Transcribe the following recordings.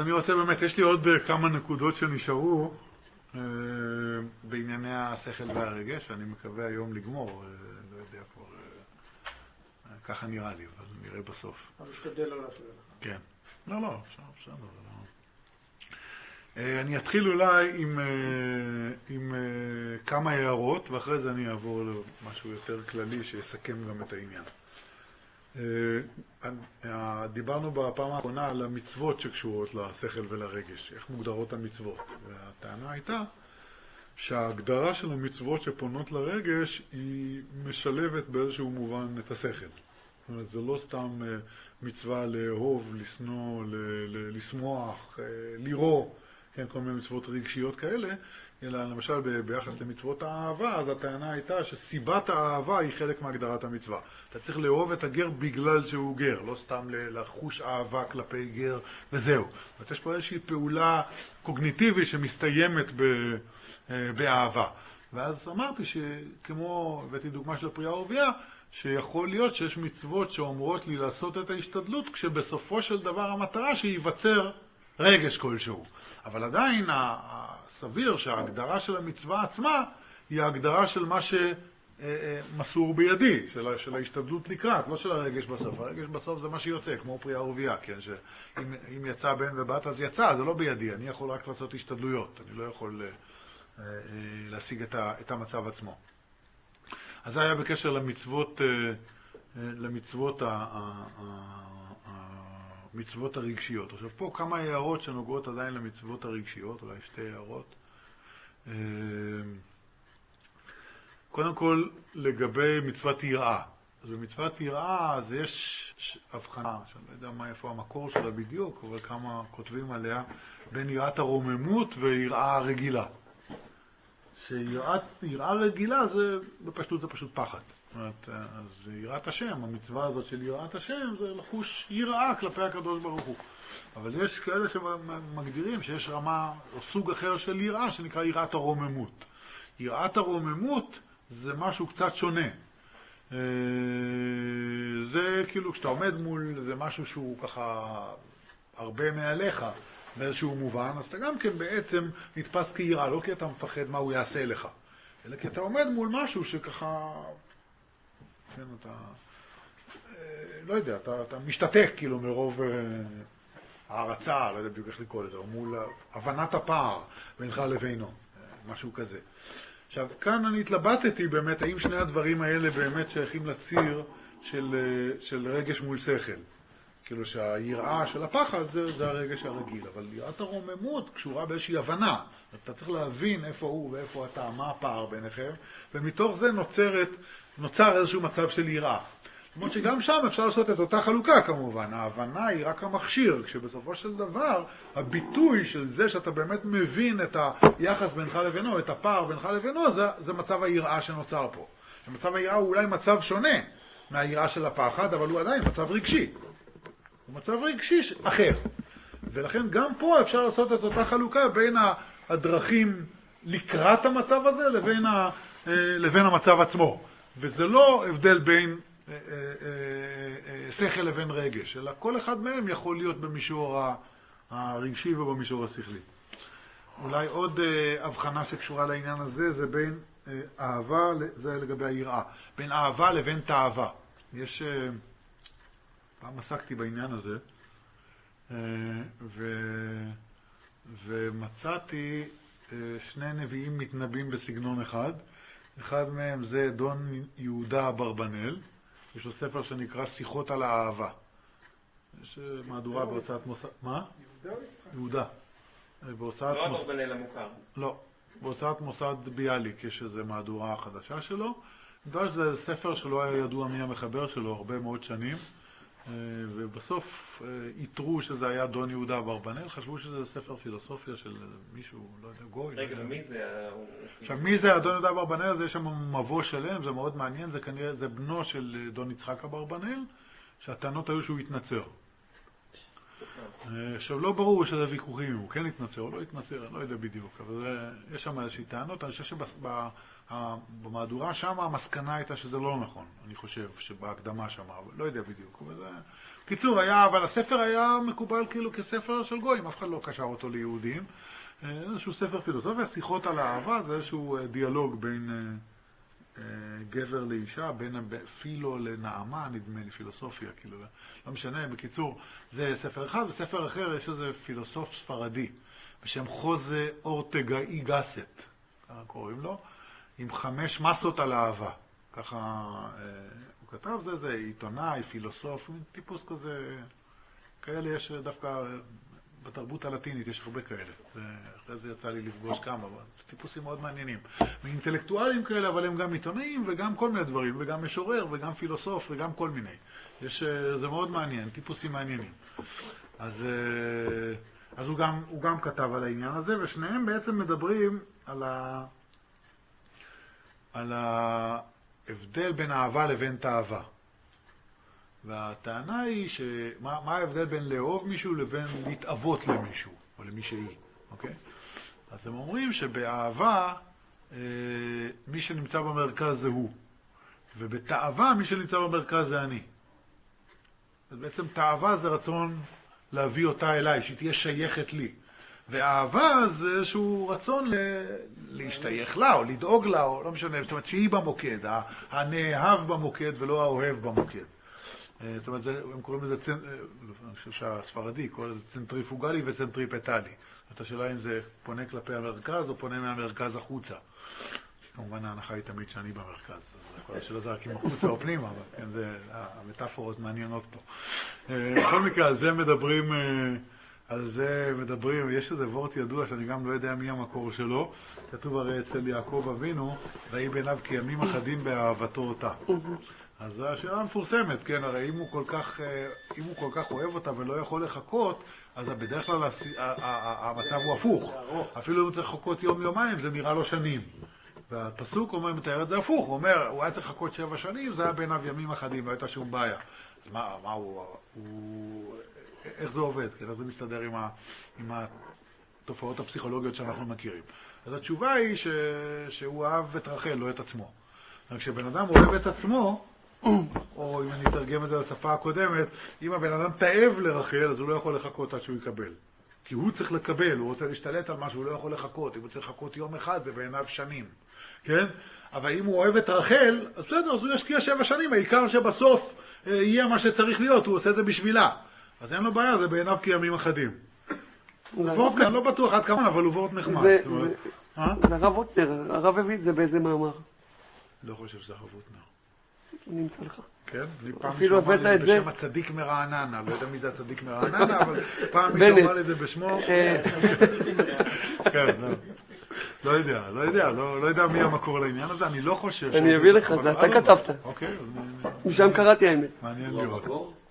אני רוצה באמת, יש לי עוד כמה נקודות שנשארו בענייני השכל והרגש, אני מקווה היום לגמור, לא יודע כבר, ככה נראה לי, אבל נראה בסוף. אבל משתדל לא להפריע לך. כן. לא, בסדר. אני אתחיל אולי עם כמה הערות, ואחרי זה אני אעבור למשהו יותר כללי שיסכם גם את העניין. דיברנו בפעם האחרונה על המצוות שקשורות לשכל ולרגש, איך מוגדרות המצוות. והטענה הייתה שההגדרה של המצוות שפונות לרגש היא משלבת באיזשהו מובן את השכל. זאת אומרת, זה לא סתם מצווה לאהוב, לשנוא, לשמוח, לראות, כן, כל מיני מצוות רגשיות כאלה, אלא למשל ביחס למצוות האהבה, אז הטענה הייתה שסיבת האהבה היא חלק מהגדרת המצווה. אתה צריך לאהוב את הגר בגלל שהוא גר, לא סתם לחוש אהבה כלפי גר וזהו. אז יש פה איזושהי פעולה קוגניטיבית שמסתיימת באהבה. ואז אמרתי שכמו, הבאתי דוגמה של פרי ערביה, שיכול להיות שיש מצוות שאומרות לי לעשות את ההשתדלות, כשבסופו של דבר המטרה שייווצר רגש כלשהו. אבל עדיין הסביר שההגדרה של המצווה עצמה היא ההגדרה של מה שמסור בידי, של ההשתדלות לקראת, לא של הרגש בסוף. הרגש בסוף זה מה שיוצא, כמו פרי ערביה, כן? שאם יצא בן ובת אז יצא, זה לא בידי, אני יכול רק לעשות השתדלויות, אני לא יכול להשיג את המצב עצמו. אז זה היה בקשר מצוות הרגשיות. עכשיו פה כמה הערות שנוגעות עדיין למצוות הרגשיות, אולי שתי הערות. קודם כל לגבי מצוות יראה. אז במצוות יראה אז יש הבחנה, שאני לא יודע איפה המקור שלה בדיוק, אבל כמה כותבים עליה, בין יראת הרוממות ויראה רגילה. שיראה רגילה בפשטות זה פשוט פחד. זאת אומרת, אז יראת השם, המצווה הזאת של יראת השם, זה לחוש יראה כלפי הקדוש ברוך הוא. אבל יש כאלה שמגדירים שיש רמה או סוג אחר של יראה שנקרא יראת הרוממות. יראת הרוממות זה משהו קצת שונה. זה כאילו כשאתה עומד מול, זה משהו שהוא ככה הרבה מעליך באיזשהו מובן, אז אתה גם כן בעצם נתפס כיראה, לא כי אתה מפחד מה הוא יעשה לך, אלא כי אתה עומד מול משהו שככה, כן, אתה, לא יודע, אתה משתתק כאילו מרוב הערצה, לא יודע בדיוק איך לקרוא לזה, או מול הבנת הפער בינך לבינו, משהו כזה. עכשיו, כאן אני התלבטתי באמת, האם שני הדברים האלה באמת שייכים לציר של רגש מול שכל. כאילו שהיראה של הפחד זה הרגש הרגיל, אבל יראת הרוממות קשורה באיזושהי הבנה. אתה צריך להבין איפה הוא ואיפה אתה, מה הפער ביניכם, ומתוך זה נוצר איזשהו מצב של יראה. למרות שגם שם אפשר לעשות את אותה חלוקה כמובן. ההבנה היא רק המכשיר, כשבסופו של דבר הביטוי של זה שאתה באמת מבין את היחס בינך לבינו, את הפער בינך לבינו, זה מצב היראה שנוצר פה. מצב היראה הוא אולי מצב שונה מהיראה של הפחד, אבל הוא עדיין מצב רגשי. הוא מצב רגשי אחר. ולכן גם פה אפשר לעשות את אותה חלוקה בין הדרכים לקראת המצב הזה לבין המצב עצמו. וזה לא הבדל בין שכל לבין רגש, אלא כל אחד מהם יכול להיות במישור הרגשי ובמישור השכלי. אולי עוד הבחנה שקשורה לעניין הזה, זה בין אהבה, זה לגבי היראה, בין אהבה לבין תאווה. יש, פעם עסקתי בעניין הזה, ומצאתי שני נביאים מתנבאים בסגנון אחד. אחד מהם זה דון יהודה אברבנאל, יש לו ספר שנקרא שיחות על האהבה. יש מהדורה בהוצאת מוסד... מה? יהודה. לא אברבנאל המוכר. לא. בהוצאת מוסד ביאליק יש איזו מהדורה חדשה שלו. זה ספר שלא היה ידוע מי המחבר שלו הרבה מאוד שנים, ובסוף איתרו שזה היה דון יהודה אברבנאל, חשבו שזה ספר פילוסופיה של מישהו, לא יודע, גוי. רגע, מי זה? עכשיו, מי זה הדון יהודה אברבנאל? זה יש שם מבוא שלם, זה מאוד מעניין, זה כנראה, זה בנו של דון יצחק אברבנאל, שהטענות היו שהוא התנצר. עכשיו, לא ברור שזה ויכוחים, הוא כן התנצר או לא התנצר, אני לא יודע בדיוק, אבל יש שם איזושהי טענות, אני חושב שבמהדורה שם המסקנה הייתה שזה לא נכון, אני חושב שבהקדמה שם, אבל לא יודע בדיוק, אבל קיצור, היה, אבל הספר היה מקובל כאילו כספר של גויים, אף אחד לא קשר אותו ליהודים. איזשהו ספר פילוסופיה, שיחות על האהבה, זה איזשהו דיאלוג בין גבר לאישה, בין פילו לנעמה, נדמה לי, פילוסופיה, כאילו, לא משנה, בקיצור, זה ספר אחד, וספר אחר יש איזה פילוסוף ספרדי, בשם חוזה אורטגה אי גסט, ככה קוראים לו, עם 5 מסות על אהבה. ככה הוא כתב, זה עיתונאי, פילוסוף, טיפוס כזה, כאלה יש דווקא בתרבות הלטינית, יש הרבה כאלה. אחרי זה יצא לי לפגוש כמה, אבל טיפוסים מאוד מעניינים. מאינטלקטואלים כאלה, אבל הם גם עיתונאים וגם כל מיני דברים, וגם משורר וגם פילוסוף וגם כל מיני. זה מאוד מעניין, טיפוסים מעניינים. אז הוא גם כתב על העניין הזה, ושניהם בעצם מדברים על ההבדל בין אהבה לבין תאווה. והטענה היא מה ההבדל בין לאהוב מישהו לבין להתאבות למישהו, או למישהי, אוקיי? אז הם אומרים שבאהבה מי שנמצא במרכז זה הוא, ובתאווה מי שנמצא במרכז זה אני. אז בעצם תאווה זה רצון להביא אותה אליי, שהיא תהיה שייכת לי. ואהבה זה איזשהו רצון להשתייך לה, או לדאוג לה, או לא משנה, זאת אומרת שהיא במוקד, הנאהב במוקד ולא האוהב במוקד. זאת אומרת, הם קוראים לזה, אני חושב שהספרדי קורא לזה צנטריפוגלי וצנטריפטלי. זאת השאלה אם זה פונה כלפי המרכז או פונה מהמרכז החוצה. כמובן ההנחה היא תמיד שאני במרכז, אז כל השאלה זה רק עם החוצה או פנימה, אבל כן, המטאפורות מעניינות פה. בכל מקרה, על זה מדברים, יש איזה וורט ידוע שאני גם לא יודע מי המקור שלו, כתוב הרי אצל יעקב אבינו, ויהי בעיניו כי ימים אחדים באהבתו אותה. אז זו השאלה מפורסמת, כן, הרי אם הוא כל כך אוהב אותה ולא יכול לחכות, אז בדרך כלל המצב הוא הפוך. אפילו אם הוא צריך לחכות יום-יומיים, זה נראה לו שנים. והפסוק מתאר את זה הפוך, הוא אומר, הוא היה צריך לחכות 7 שנים, זה היה בעיניו ימים אחדים, לא הייתה שום בעיה. אז מה איך זה עובד? איך זה מסתדר עם התופעות הפסיכולוגיות שאנחנו מכירים? אז התשובה היא שהוא אהב את רחל, לא את עצמו. כשבן אדם אוהב את עצמו, או אם אני אתרגם את זה לשפה הקודמת, אם הבן אדם תאב לרחל, אז הוא לא יכול לחכות עד שהוא יקבל. כי הוא צריך לקבל, הוא רוצה להשתלט על משהו, הוא לא יכול לחכות. אם הוא צריך לחכות יום אחד, זה בעיניו שנים. כן? אבל אם הוא אוהב את רחל, אז בסדר, אז הוא ישקיע 7 שנים, העיקר שבסוף יהיה מה שצריך להיות, הוא עושה את זה בשבילה. אז אין לו בעיה, זה בעיניו כימים אחדים. וורט, אני לא בטוח עד כמה, אבל הוא וורט נחמד. זה הרב ווטנר, הרב הביא את זה באיזה מאמר. לא חושב שזה הרב ווטנר. אני אמצא לך. כן? לי פעם מישהו אמר לי בשם הצדיק מרעננה, לא יודע מי זה הצדיק מרעננה, אבל פעם מישהו אמר לי זה בשמו. כן, לא יודע מי המקור לעניין הזה, אני לא חושב. אני אביא לך, זה אתה כתבת. אוקיי. משם קראתי האמת. מעניין לראות.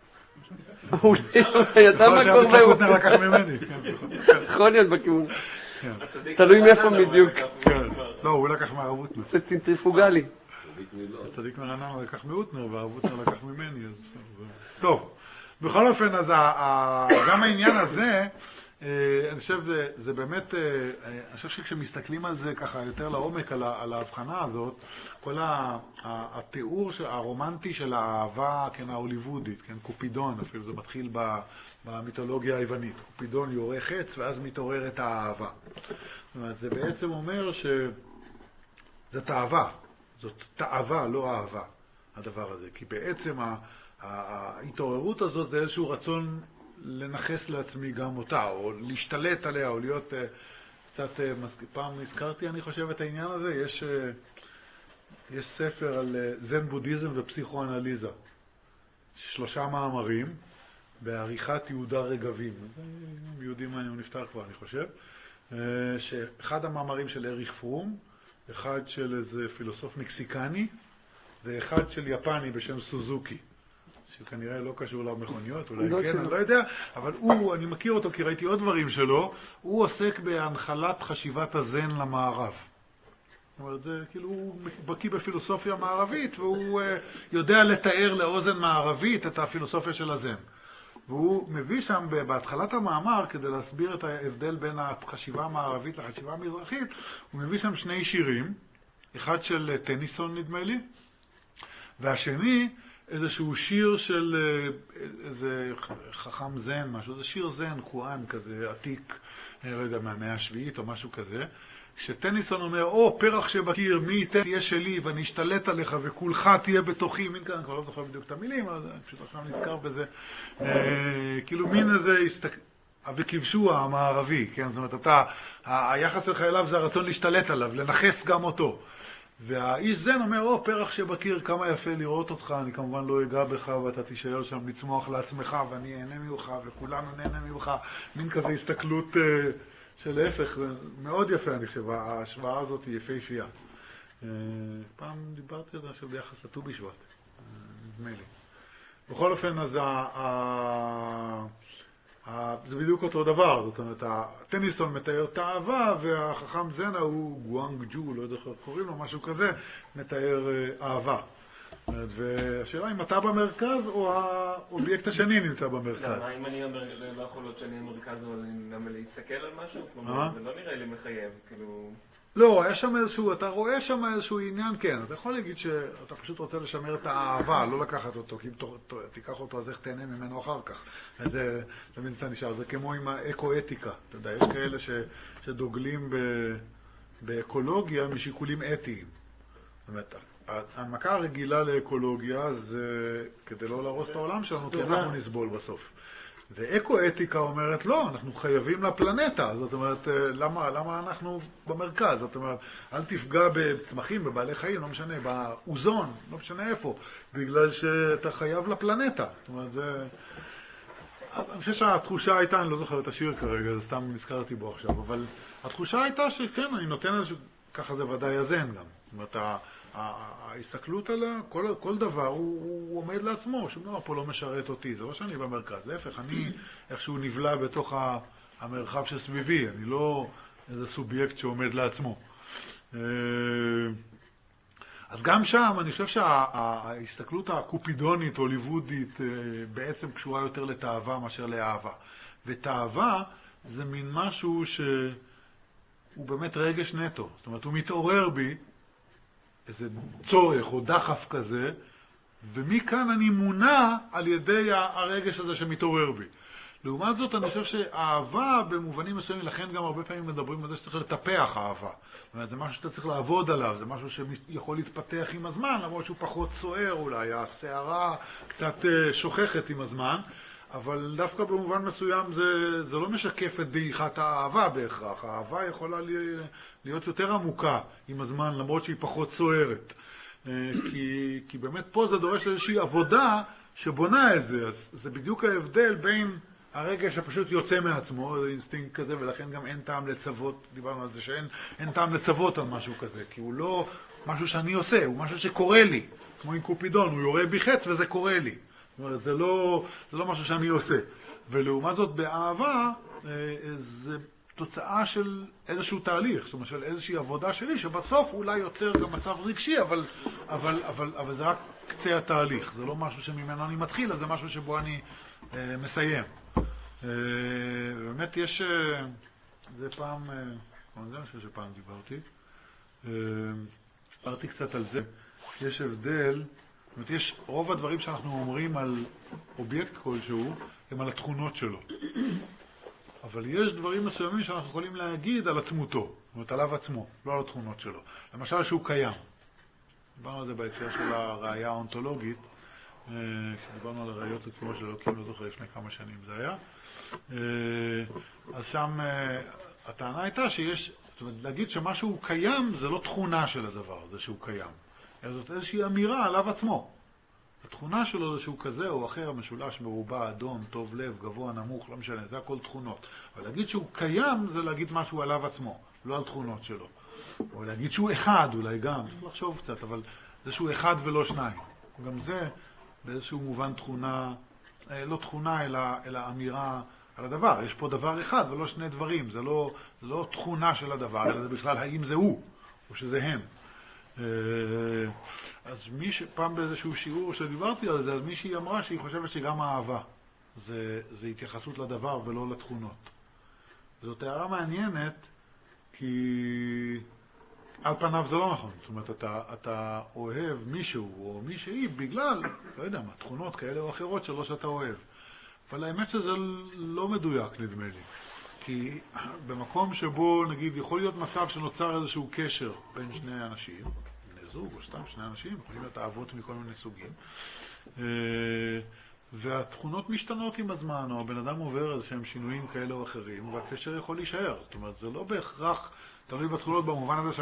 אתה מקור והוא. ווטנר לקח ממני. יכול להיות בכיוון. תלוי מאיפה בדיוק. לא, הוא לקח מהרב ווטנר. זה צנטריפוגלי. הצדיק מרעננה לקח מווטנר והרב ווטנר לקח ממני. טוב, בכל אופן, אז גם העניין הזה, אני חושב, זה באמת, אני חושב שכשמסתכלים על זה ככה יותר לעומק, על ההבחנה הזאת, כל התיאור הרומנטי של האהבה, כן, ההוליוודית, כן, קופידון, אפילו זה מתחיל במיתולוגיה היוונית. קופידון יורה חץ ואז מתעוררת האהבה. זאת אומרת, זה בעצם אומר שזה תאווה. זאת תאווה, לא אהבה, הדבר הזה. כי בעצם ההתעוררות הזאת זה איזשהו רצון לנחס לעצמי גם אותה, או להשתלט עליה, או להיות קצת, פעם הזכרתי, אני חושב, את העניין הזה, יש ספר על זן בודהיזם ופסיכואנליזה. 3 מאמרים, בעריכת יהודה רגבים. יהודים הוא נפטר כבר, אני חושב. שאחד המאמרים של אריך פרום, אחד של איזה פילוסוף מקסיקני, ואחד של יפני בשם סוזוקי, שכנראה לא קשור למכוניות, אולי כן, אני לא יודע, אבל אני מכיר אותו כי ראיתי עוד דברים שלו, הוא עוסק בהנחלת חשיבת הזן למערב. זאת אומרת, זה כאילו, הוא בקיא בפילוסופיה מערבית, והוא יודע לתאר לאוזן מערבית את הפילוסופיה של הזן. והוא מביא שם בהתחלת המאמר, כדי להסביר את ההבדל בין החשיבה המערבית לחשיבה המזרחית, הוא מביא שם 2 שירים, אחד של טניסון נדמה לי, והשני איזשהו שיר של איזה חכם זן, משהו, זה שיר זן, קואן כזה, עתיק, לא יודע, מהמאה השביעית או משהו כזה, כשטניסון אומר, פרח שבקיר, מי ייתן תהיה שלי ואני אשתלט עליך וכולך תהיה בתוכי, מין כאן, אני כבר לא זוכר בדיוק את המילים, אז אני פשוט עכשיו נזכר בזה, כאילו מין איזה וכבשו המערבי, כן? זאת אומרת, היחס שלך אליו זה הרצון להשתלט עליו, לנחס גם אותו. והאיש זן אומר, פרח שבקיר, כמה יפה לראות אותך, אני כמובן לא אגע בך ואתה תישאר שם לצמוח לעצמך ואני אהנה ממך וכולנו נהנה ממך, מין כזה הסתכלות של ההפך, מאוד יפה אני חושב, ההשוואה הזאת היא יפהפייה. פעם דיברתי על זה עכשיו ביחס לט"ו בשבט, נדמה לי. בכל אופן, אז זה בדיוק אותו דבר, זאת אומרת, טניסון מתאר את האהבה, והחכם זן הוא גואנג ג'ו, לא יודע איך קוראים לו, משהו כזה, מתאר אהבה. והשאלה אם אתה במרכז או האובייקט השני נמצא במרכז. למה, אם אני אומר, לא יכול להיות שאני במרכז, אבל למה להסתכל על משהו? כלומר, זה לא נראה לי מחייב, כאילו... לא, יש שם איזשהו, אתה רואה שם איזשהו עניין, כן. אתה יכול להגיד שאתה פשוט רוצה לשמר את האהבה, לא לקחת אותו, כי אם תיקח אותו, אז איך תהנה ממנו אחר כך. וזה, תמיד אתה נשאר, זה כמו עם האקו-אתיקה. אתה יודע, יש כאלה שדוגלים באקולוגיה משיקולים אתיים. זאת אומרת, ההנמקה הרגילה לאקולוגיה זה כדי לא להרוס את העולם שלנו, כי אנחנו נסבול בסוף. ואקו-אתיקה אומרת, לא, אנחנו חייבים לפלנטה. זאת אומרת, למה אנחנו במרכז? זאת אומרת, אל תפגע בצמחים, בבעלי חיים, לא משנה, באוזון, לא משנה איפה, בגלל שאתה חייב לפלנטה. זאת אומרת, זה... אני חושב שהתחושה הייתה, אני לא זוכר את השיר כרגע, זה סתם נזכרתי בו עכשיו, אבל התחושה הייתה שכן, אני נותן איזשהו, ככה זה ודאי יזן גם. זאת אומרת, ההסתכלות עליה, כל דבר הוא עומד לעצמו, שום דבר פה לא משרת אותי, זה לא שאני במרכז, להפך, אני איכשהו נבלע בתוך המרחב שסביבי, אני לא איזה סובייקט שעומד לעצמו. אז גם שם אני חושב שההסתכלות הקופידונית, הוליוודית, בעצם קשורה יותר לתאווה מאשר לאהבה. ותאווה זה מין משהו שהוא באמת רגש נטו, זאת אומרת, הוא מתעורר בי, איזה צורך או דחף כזה, ומכאן אני מונע על ידי הרגש הזה שמתעורר בי. לעומת זאת, אני חושב שאהבה במובנים מסוימים, לכן גם הרבה פעמים מדברים על זה שצריך לטפח אהבה. זאת אומרת, זה משהו שאתה צריך לעבוד עליו, זה משהו שיכול להתפתח עם הזמן, למרות שהוא פחות סוער אולי, השערה קצת שוכחת עם הזמן, אבל דווקא במובן מסוים זה לא משקף את דעיכת האהבה בהכרח. האהבה יכולה להיות יותר עמוקה עם הזמן, למרות שהיא פחות סוערת. כי באמת פה זה דורש איזושהי עבודה שבונה את זה. אז זה בדיוק ההבדל בין הרגע שפשוט יוצא מעצמו, זה אינסטינקט כזה, ולכן גם אין טעם לצוות, דיברנו על זה שאין טעם לצוות על משהו כזה, כי הוא לא משהו שאני עושה, הוא משהו שקורה לי. כמו עם קופידון, הוא יורה בי חץ וזה קורה לי. זאת אומרת, זה לא משהו שאני עושה. ולעומת זאת, באהבה, זה תוצאה של איזשהו תהליך, זאת אומרת, של איזושהי עבודה שלי, שבסוף אולי יוצר גם מצב רגשי, אבל זה רק קצה התהליך. זה לא משהו שממנו אני מתחיל, זה משהו שבו אני מסיים. באמת יש, זה פעם, אני חושב שפעם דיברתי קצת על זה, יש הבדל, זאת אומרת, יש רוב הדברים שאנחנו אומרים על אובייקט כלשהו, הם על התכונות שלו. אבל יש דברים מסוימים שאנחנו יכולים להגיד על עצמותו, זאת אומרת, עליו עצמו, לא על התכונות שלו. למשל שהוא קיים. דיברנו על זה בהקשר של הראייה האונתולוגית, כשדיברנו על הראיות לקיומו של אלוקים, לא זוכר לפני כמה שנים זה היה. אז שם הטענה הייתה שיש, זאת אומרת, להגיד שמשהו קיים זה לא תכונה של הדבר, זה שהוא קיים. זאת איזושהי אמירה עליו עצמו. התכונה שלו זה שהוא כזה או אחר, משולש מרובע, אדום, טוב לב, גבוה, נמוך, לא משנה, זה הכל תכונות. אבל להגיד שהוא קיים זה להגיד משהו עליו עצמו, לא על תכונות שלו. או להגיד שהוא אחד, אולי גם, צריך לחשוב קצת, אבל זה שהוא אחד ולא שניים. גם זה באיזשהו מובן תכונה, לא תכונה אלא אמירה על הדבר. יש פה דבר אחד ולא שני דברים, זה לא תכונה של הדבר, אלא זה בכלל האם זה הוא או שזה הם. אז פעם באיזשהו שיעור שדיברתי על זה, אז מישהי אמרה שהיא חושבת שגם האהבה זה התייחסות לדבר ולא לתכונות. זאת הערה מעניינת, כי על פניו זה לא נכון. זאת אומרת, אתה אוהב מישהו או מישהי בגלל, לא יודע מה, תכונות כאלה או אחרות שלא שאתה אוהב. אבל האמת שזה לא מדויק, נדמה לי. כי במקום שבו, נגיד, יכול להיות מצב שנוצר איזשהו קשר בין שני אנשים, בני זוג או סתם שני אנשים, יכולים להיות אהבות מכל מיני סוגים, והתכונות משתנות עם הזמן, או הבן אדם עובר איזשהם שינויים כאלה או אחרים, והקשר יכול להישאר. זאת אומרת, זה לא בהכרח תלוי בתכונות במובן הזה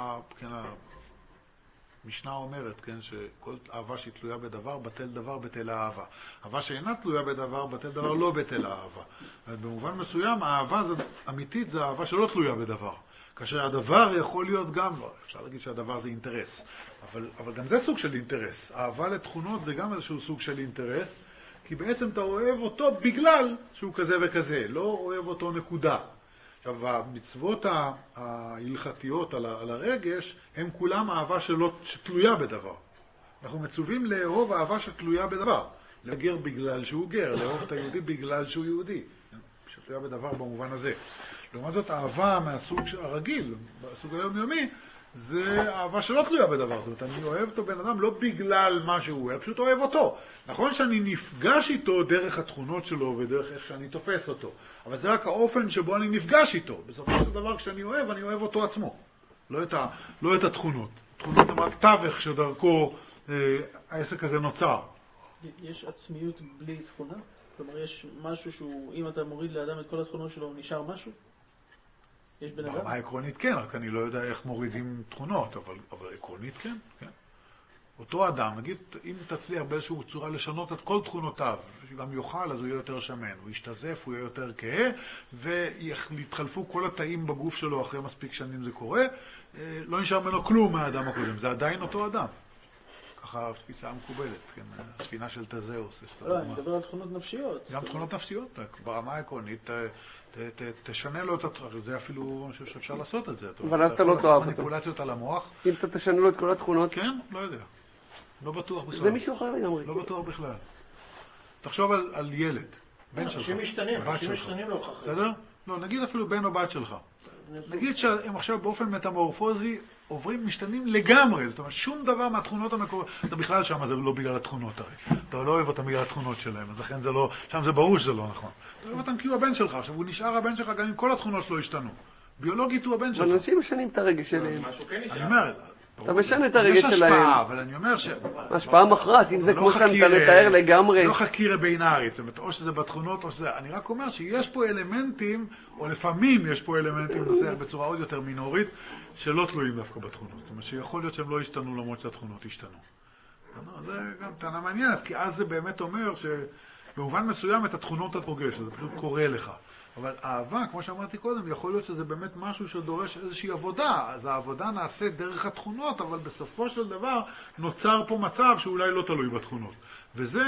המשנה אומרת, כן, שכל אהבה שהיא תלויה בדבר, בטל דבר, בטל האהבה. אהבה שאינה תלויה בדבר, בטל דבר, לא בטל האהבה. במובן מסוים, האהבה אמיתית זה אהבה שלא תלויה בדבר. כאשר הדבר יכול להיות גם, לא, אפשר להגיד שהדבר זה אינטרס, אבל גם זה סוג של אינטרס. אהבה לתכונות זה גם איזשהו סוג של אינטרס, כי בעצם אתה אוהב אותו בגלל שהוא כזה וכזה, לא אוהב אותו נקודה. עכשיו, המצוות ההלכתיות על הרגש, הם כולם אהבה שתלויה בדבר. אנחנו מצווים לאהוב אהבה שתלויה בדבר. לגר בגלל שהוא גר, לאהוב את היהודי בגלל שהוא יהודי. שתלויה בדבר במובן הזה. לעומת זאת, אהבה מהסוג הרגיל, בסוג היומיומי, זה אהבה שלא תלויה בדבר. זאת אומרת, אני אוהב אותו בן אדם לא בגלל מה שהוא, אני פשוט אוהב אותו. נכון שאני נפגש איתו דרך התכונות שלו ודרך איך שאני תופס אותו. אבל זה רק האופן שבו אני נפגש איתו. בסופו של דבר, כשאני אוהב, אני אוהב אותו עצמו. לא את התכונות. תכונות הם רק תווך שדרכו העסק הזה נוצר. יש עצמיות בלי תכונה? כלומר, יש משהו שהוא, אם אתה מוריד לאדם את כל התכונות שלו, נשאר משהו? יש בן אדם? ברמה עקרונית כן, רק אני לא יודע איך מורידים תכונות, אבל עקרונית כן, כן. אותו אדם, נגיד, אם תצליח באיזושהי צורה לשנות את כל תכונותיו, שגם יאכל, אז הוא יהיה יותר שמן, הוא ישתזף, הוא יהיה יותר כהה, ויתחלפו כל התאים בגוף שלו אחרי מספיק שנים זה קורה, לא נשאר ממנו כלום מהאדם הקודם, זה עדיין אותו אדם. ככה התפיסה המקובלת, כן, הספינה של תזאוס. לא, אני מדבר על תכונות נפשיות. גם תכונות נפשיות, ברמה העקרונית, תשנה לו את התכונות, זה אפילו, אני חושב שאפשר לעשות את זה. אבל אז אתה לא תאהב אותו. מניפולציות על המוח. אם אתה תשנה לו את כל התכונות. כן, לא יודע. לא בטוח בכלל. זה מישהו אחר לגמרי. לא בטוח בכלל. תחשוב על ילד, בן שלך. אנשים משתנים לא ככה. בסדר? לא, נגיד אפילו בן או בת שלך. נגיד שהם עכשיו באופן מטמורפוזי עוברים, משתנים לגמרי. זאת אומרת, שום דבר מהתכונות המקוריות, אתה בכלל שם זה לא בגלל התכונות הרי. אתה לא אוהב אותם בגלל התכונות שלהם, אז לכן זה לא, שם זה ברור שזה לא נכון. אתה אוהב אותם כי הוא הבן שלך, עכשיו הוא נשאר הבן שלך גם אם כל התכונות שלו השתנו. ביולוגית הוא הבן שלך. אנשים משנים את הרגש שלהם. אני אומר, אתה משנה את הרגש שלהם. יש השפעה, אבל אני אומר השפעה מכרעת, אם זה כמו שאתה מתאר לגמרי. לא חקירה בינארית, זאת אומרת, או שזה בתכונות או שזה... אני רק אומר שיש פה אלמנטים, או לפעמים יש פה אלמנטים, ננסח בצורה עוד יותר מינורית, שלא תלויים דווקא בתכונות. זאת אומרת, שיכול להיות שהם לא השתנו למרות שהתכונות השתנו. זה גם טענה מעניינת, כי אז זה באמת אומר שבמובן מסוים את התכונות את פוגש, זה פשוט קורה לך. אבל אהבה, כמו שאמרתי קודם, יכול להיות שזה באמת משהו שדורש איזושהי עבודה. אז העבודה נעשית דרך התכונות, אבל בסופו של דבר נוצר פה מצב שאולי לא תלוי בתכונות. וזה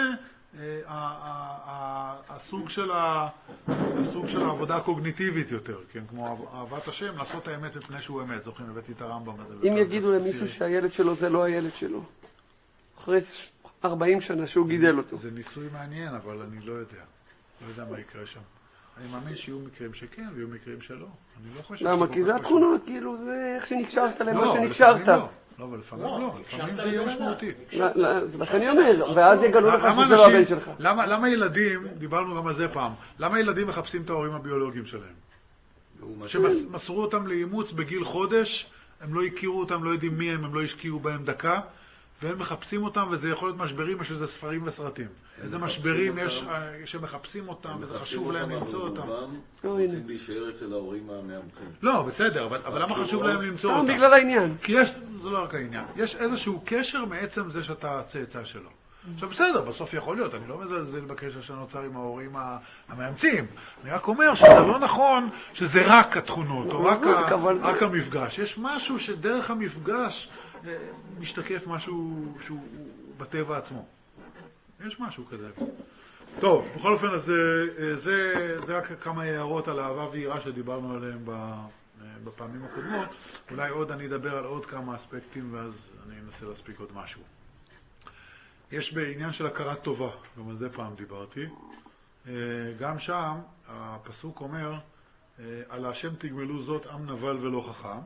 הסוג של העבודה הקוגניטיבית יותר, כן? כמו אהבת השם, לעשות האמת מפני שהוא אמת. זוכרים, הבאתי את הרמב"ם הזה. אם יגידו למישהו שהילד שלו זה לא הילד שלו, אחרי 40 שנה שהוא גידל אותו. זה ניסוי מעניין, אבל אני לא יודע מה יקרה שם. אני מאמין שיהיו מקרים שכן, ויהיו מקרים שלא. אני לא חושב... למה? כי זה התכונות, כאילו, זה איך שנקשרת למה שנקשרת. לא, אבל לפעמים לא. לפעמים זה יהיה משמעותי. לכן אני אומר, ואז יגלו לך שזה לא הבן שלך. למה ילדים, דיברנו גם על זה פעם, למה ילדים מחפשים את ההורים הביולוגיים שלהם? שמסרו אותם לאימוץ בגיל חודש, הם לא הכירו אותם, לא יודעים מי הם לא השקיעו בהם דקה, והם מחפשים אותם, וזה יכול להיות משברים, יש איזה ספרים וסרטים. איזה משברים יש שמחפשים אותם, וזה חשוב להם למצוא אותם. רוצים להישאר אצל ההורים המאמצים. לא, בסדר, אבל למה חשוב להם למצוא אותם? בגלל העניין. כי זה לא רק העניין. יש איזשהו קשר מעצם זה שאתה צאצא שלו. עכשיו בסדר, בסוף יכול להיות, אני לא מזלזל בקשר שנוצר עם ההורים המאמצים. אני רק אומר שזה לא נכון שזה רק התכונות, או רק המפגש. יש משהו שדרך המפגש משתקף משהו שהוא בטבע עצמו. יש משהו כזה. טוב, בכל אופן, אז זה רק כמה הערות על אהבה ויראה שדיברנו עליהם בפעמים הקודמות. אולי עוד אני אדבר על עוד כמה אספקטים, ואז אני אנסה להספיק עוד משהו. יש בעניין של הכרת טובה, גם על זה פעם דיברתי. גם שם הפסוק אומר, על השם תגמלו זאת עם נבל ולא חכם,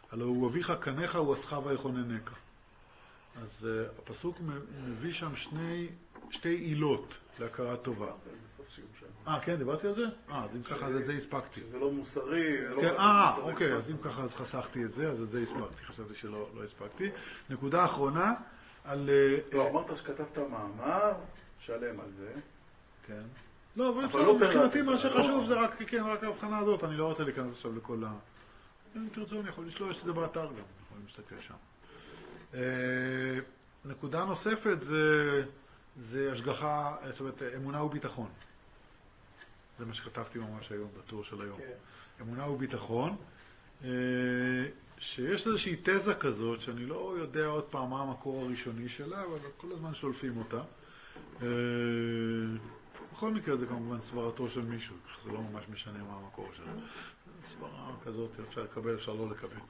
הלא הוא אביך קניך, הוא עשך ויחוננך. אז הפסוק מביא שם שתי עילות להכרת טובה. כן, דיברתי על זה? אז אם ככה, אז את זה הספקתי. שזה לא מוסרי. אוקיי, אז אם ככה, אז חסכתי את זה, אז את זה הספקתי. חשבתי שלא הספקתי. נקודה אחרונה על... לא, אמרת שכתבת מאמר, שלם על זה. כן. לא, אבל אפשר, מבחינתי מה שחשוב זה רק ההבחנה הזאת. אני לא רוצה להיכנס עכשיו לכל ה... אם תרצו, אני יכול לשלוש את זה באתר גם. אני יכול להסתכל שם. נקודה נוספת זה השגחה, זאת אומרת, אמונה וביטחון. זה מה שכתבתי ממש היום, בטור של היום. אמונה וביטחון, שיש איזושהי תזה כזאת, שאני לא יודע עוד פעם מה המקור הראשוני שלה, אבל כל הזמן שולפים אותה. בכל מקרה זה כמובן סברתו של מישהו, זה לא ממש משנה מה המקור שלה. סברה כזאת, אפשר לקבל, אפשר לא לקבל.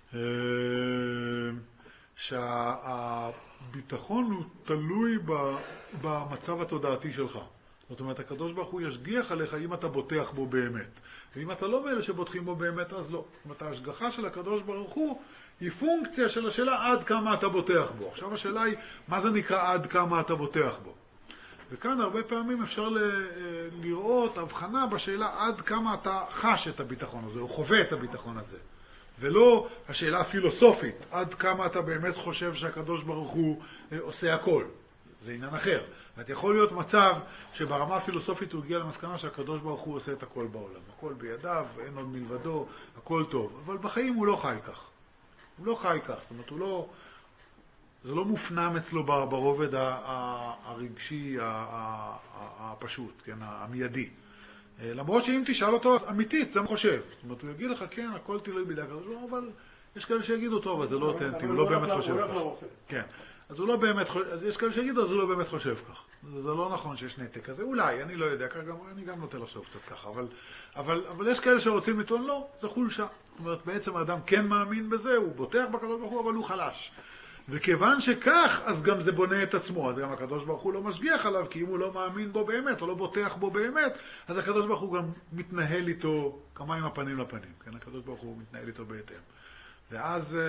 שהביטחון הוא תלוי במצב התודעתי שלך. זאת אומרת, הקדוש ברוך הוא ישגיח עליך אם אתה בוטח בו באמת. ואם אתה לא מאלה שבוטחים בו באמת, אז לא. זאת אומרת, ההשגחה של הקדוש ברוך הוא היא פונקציה של השאלה עד כמה אתה בוטח בו. עכשיו השאלה היא, מה זה נקרא עד כמה אתה בוטח בו? וכאן הרבה פעמים אפשר לראות הבחנה בשאלה עד כמה אתה חש את הביטחון הזה, או חווה את הביטחון הזה. ולא השאלה הפילוסופית, עד כמה אתה באמת חושב שהקדוש ברוך הוא עושה הכל. זה עניין אחר. זאת יכול להיות מצב שברמה הפילוסופית הוא הגיע למסקנה שהקדוש ברוך הוא עושה את הכל בעולם. הכל בידיו, אין עוד מלבדו, הכל טוב. אבל בחיים הוא לא חי כך. הוא לא חי כך. זאת אומרת, זה לא מופנם אצלו ברובד הרגשי הפשוט, כן, המיידי. למרות שאם תשאל אותו אמיתית, זה מה חושב. זאת אומרת, הוא יגיד לך, כן, הכל תלוי בידי הקדוש ברוך הוא, אבל יש כאלה שיגידו טוב, אבל זה לא אותנטי, הוא לא באמת חושב כך. כן. אז הוא לא באמת חושב, אז יש כאלה שיגידו, אז הוא לא באמת חושב כך. זה לא נכון שיש נתק כזה, אולי, אני לא יודע, אני גם נוטה לחשוב קצת ככה, אבל יש כאלה שרוצים לטעון, לא, זה חולשה. זאת אומרת, בעצם האדם כן מאמין בזה, הוא בוטח בקדוש ברוך הוא, אבל הוא חלש. וכיוון שכך, אז גם זה בונה את עצמו, אז גם הקדוש ברוך הוא לא משגיח עליו, כי אם הוא לא מאמין בו באמת, או לא בוטח בו באמת, אז הקדוש ברוך הוא גם מתנהל איתו כמה עם הפנים לפנים, כן, הקדוש ברוך הוא מתנהל איתו בהתאם. ואז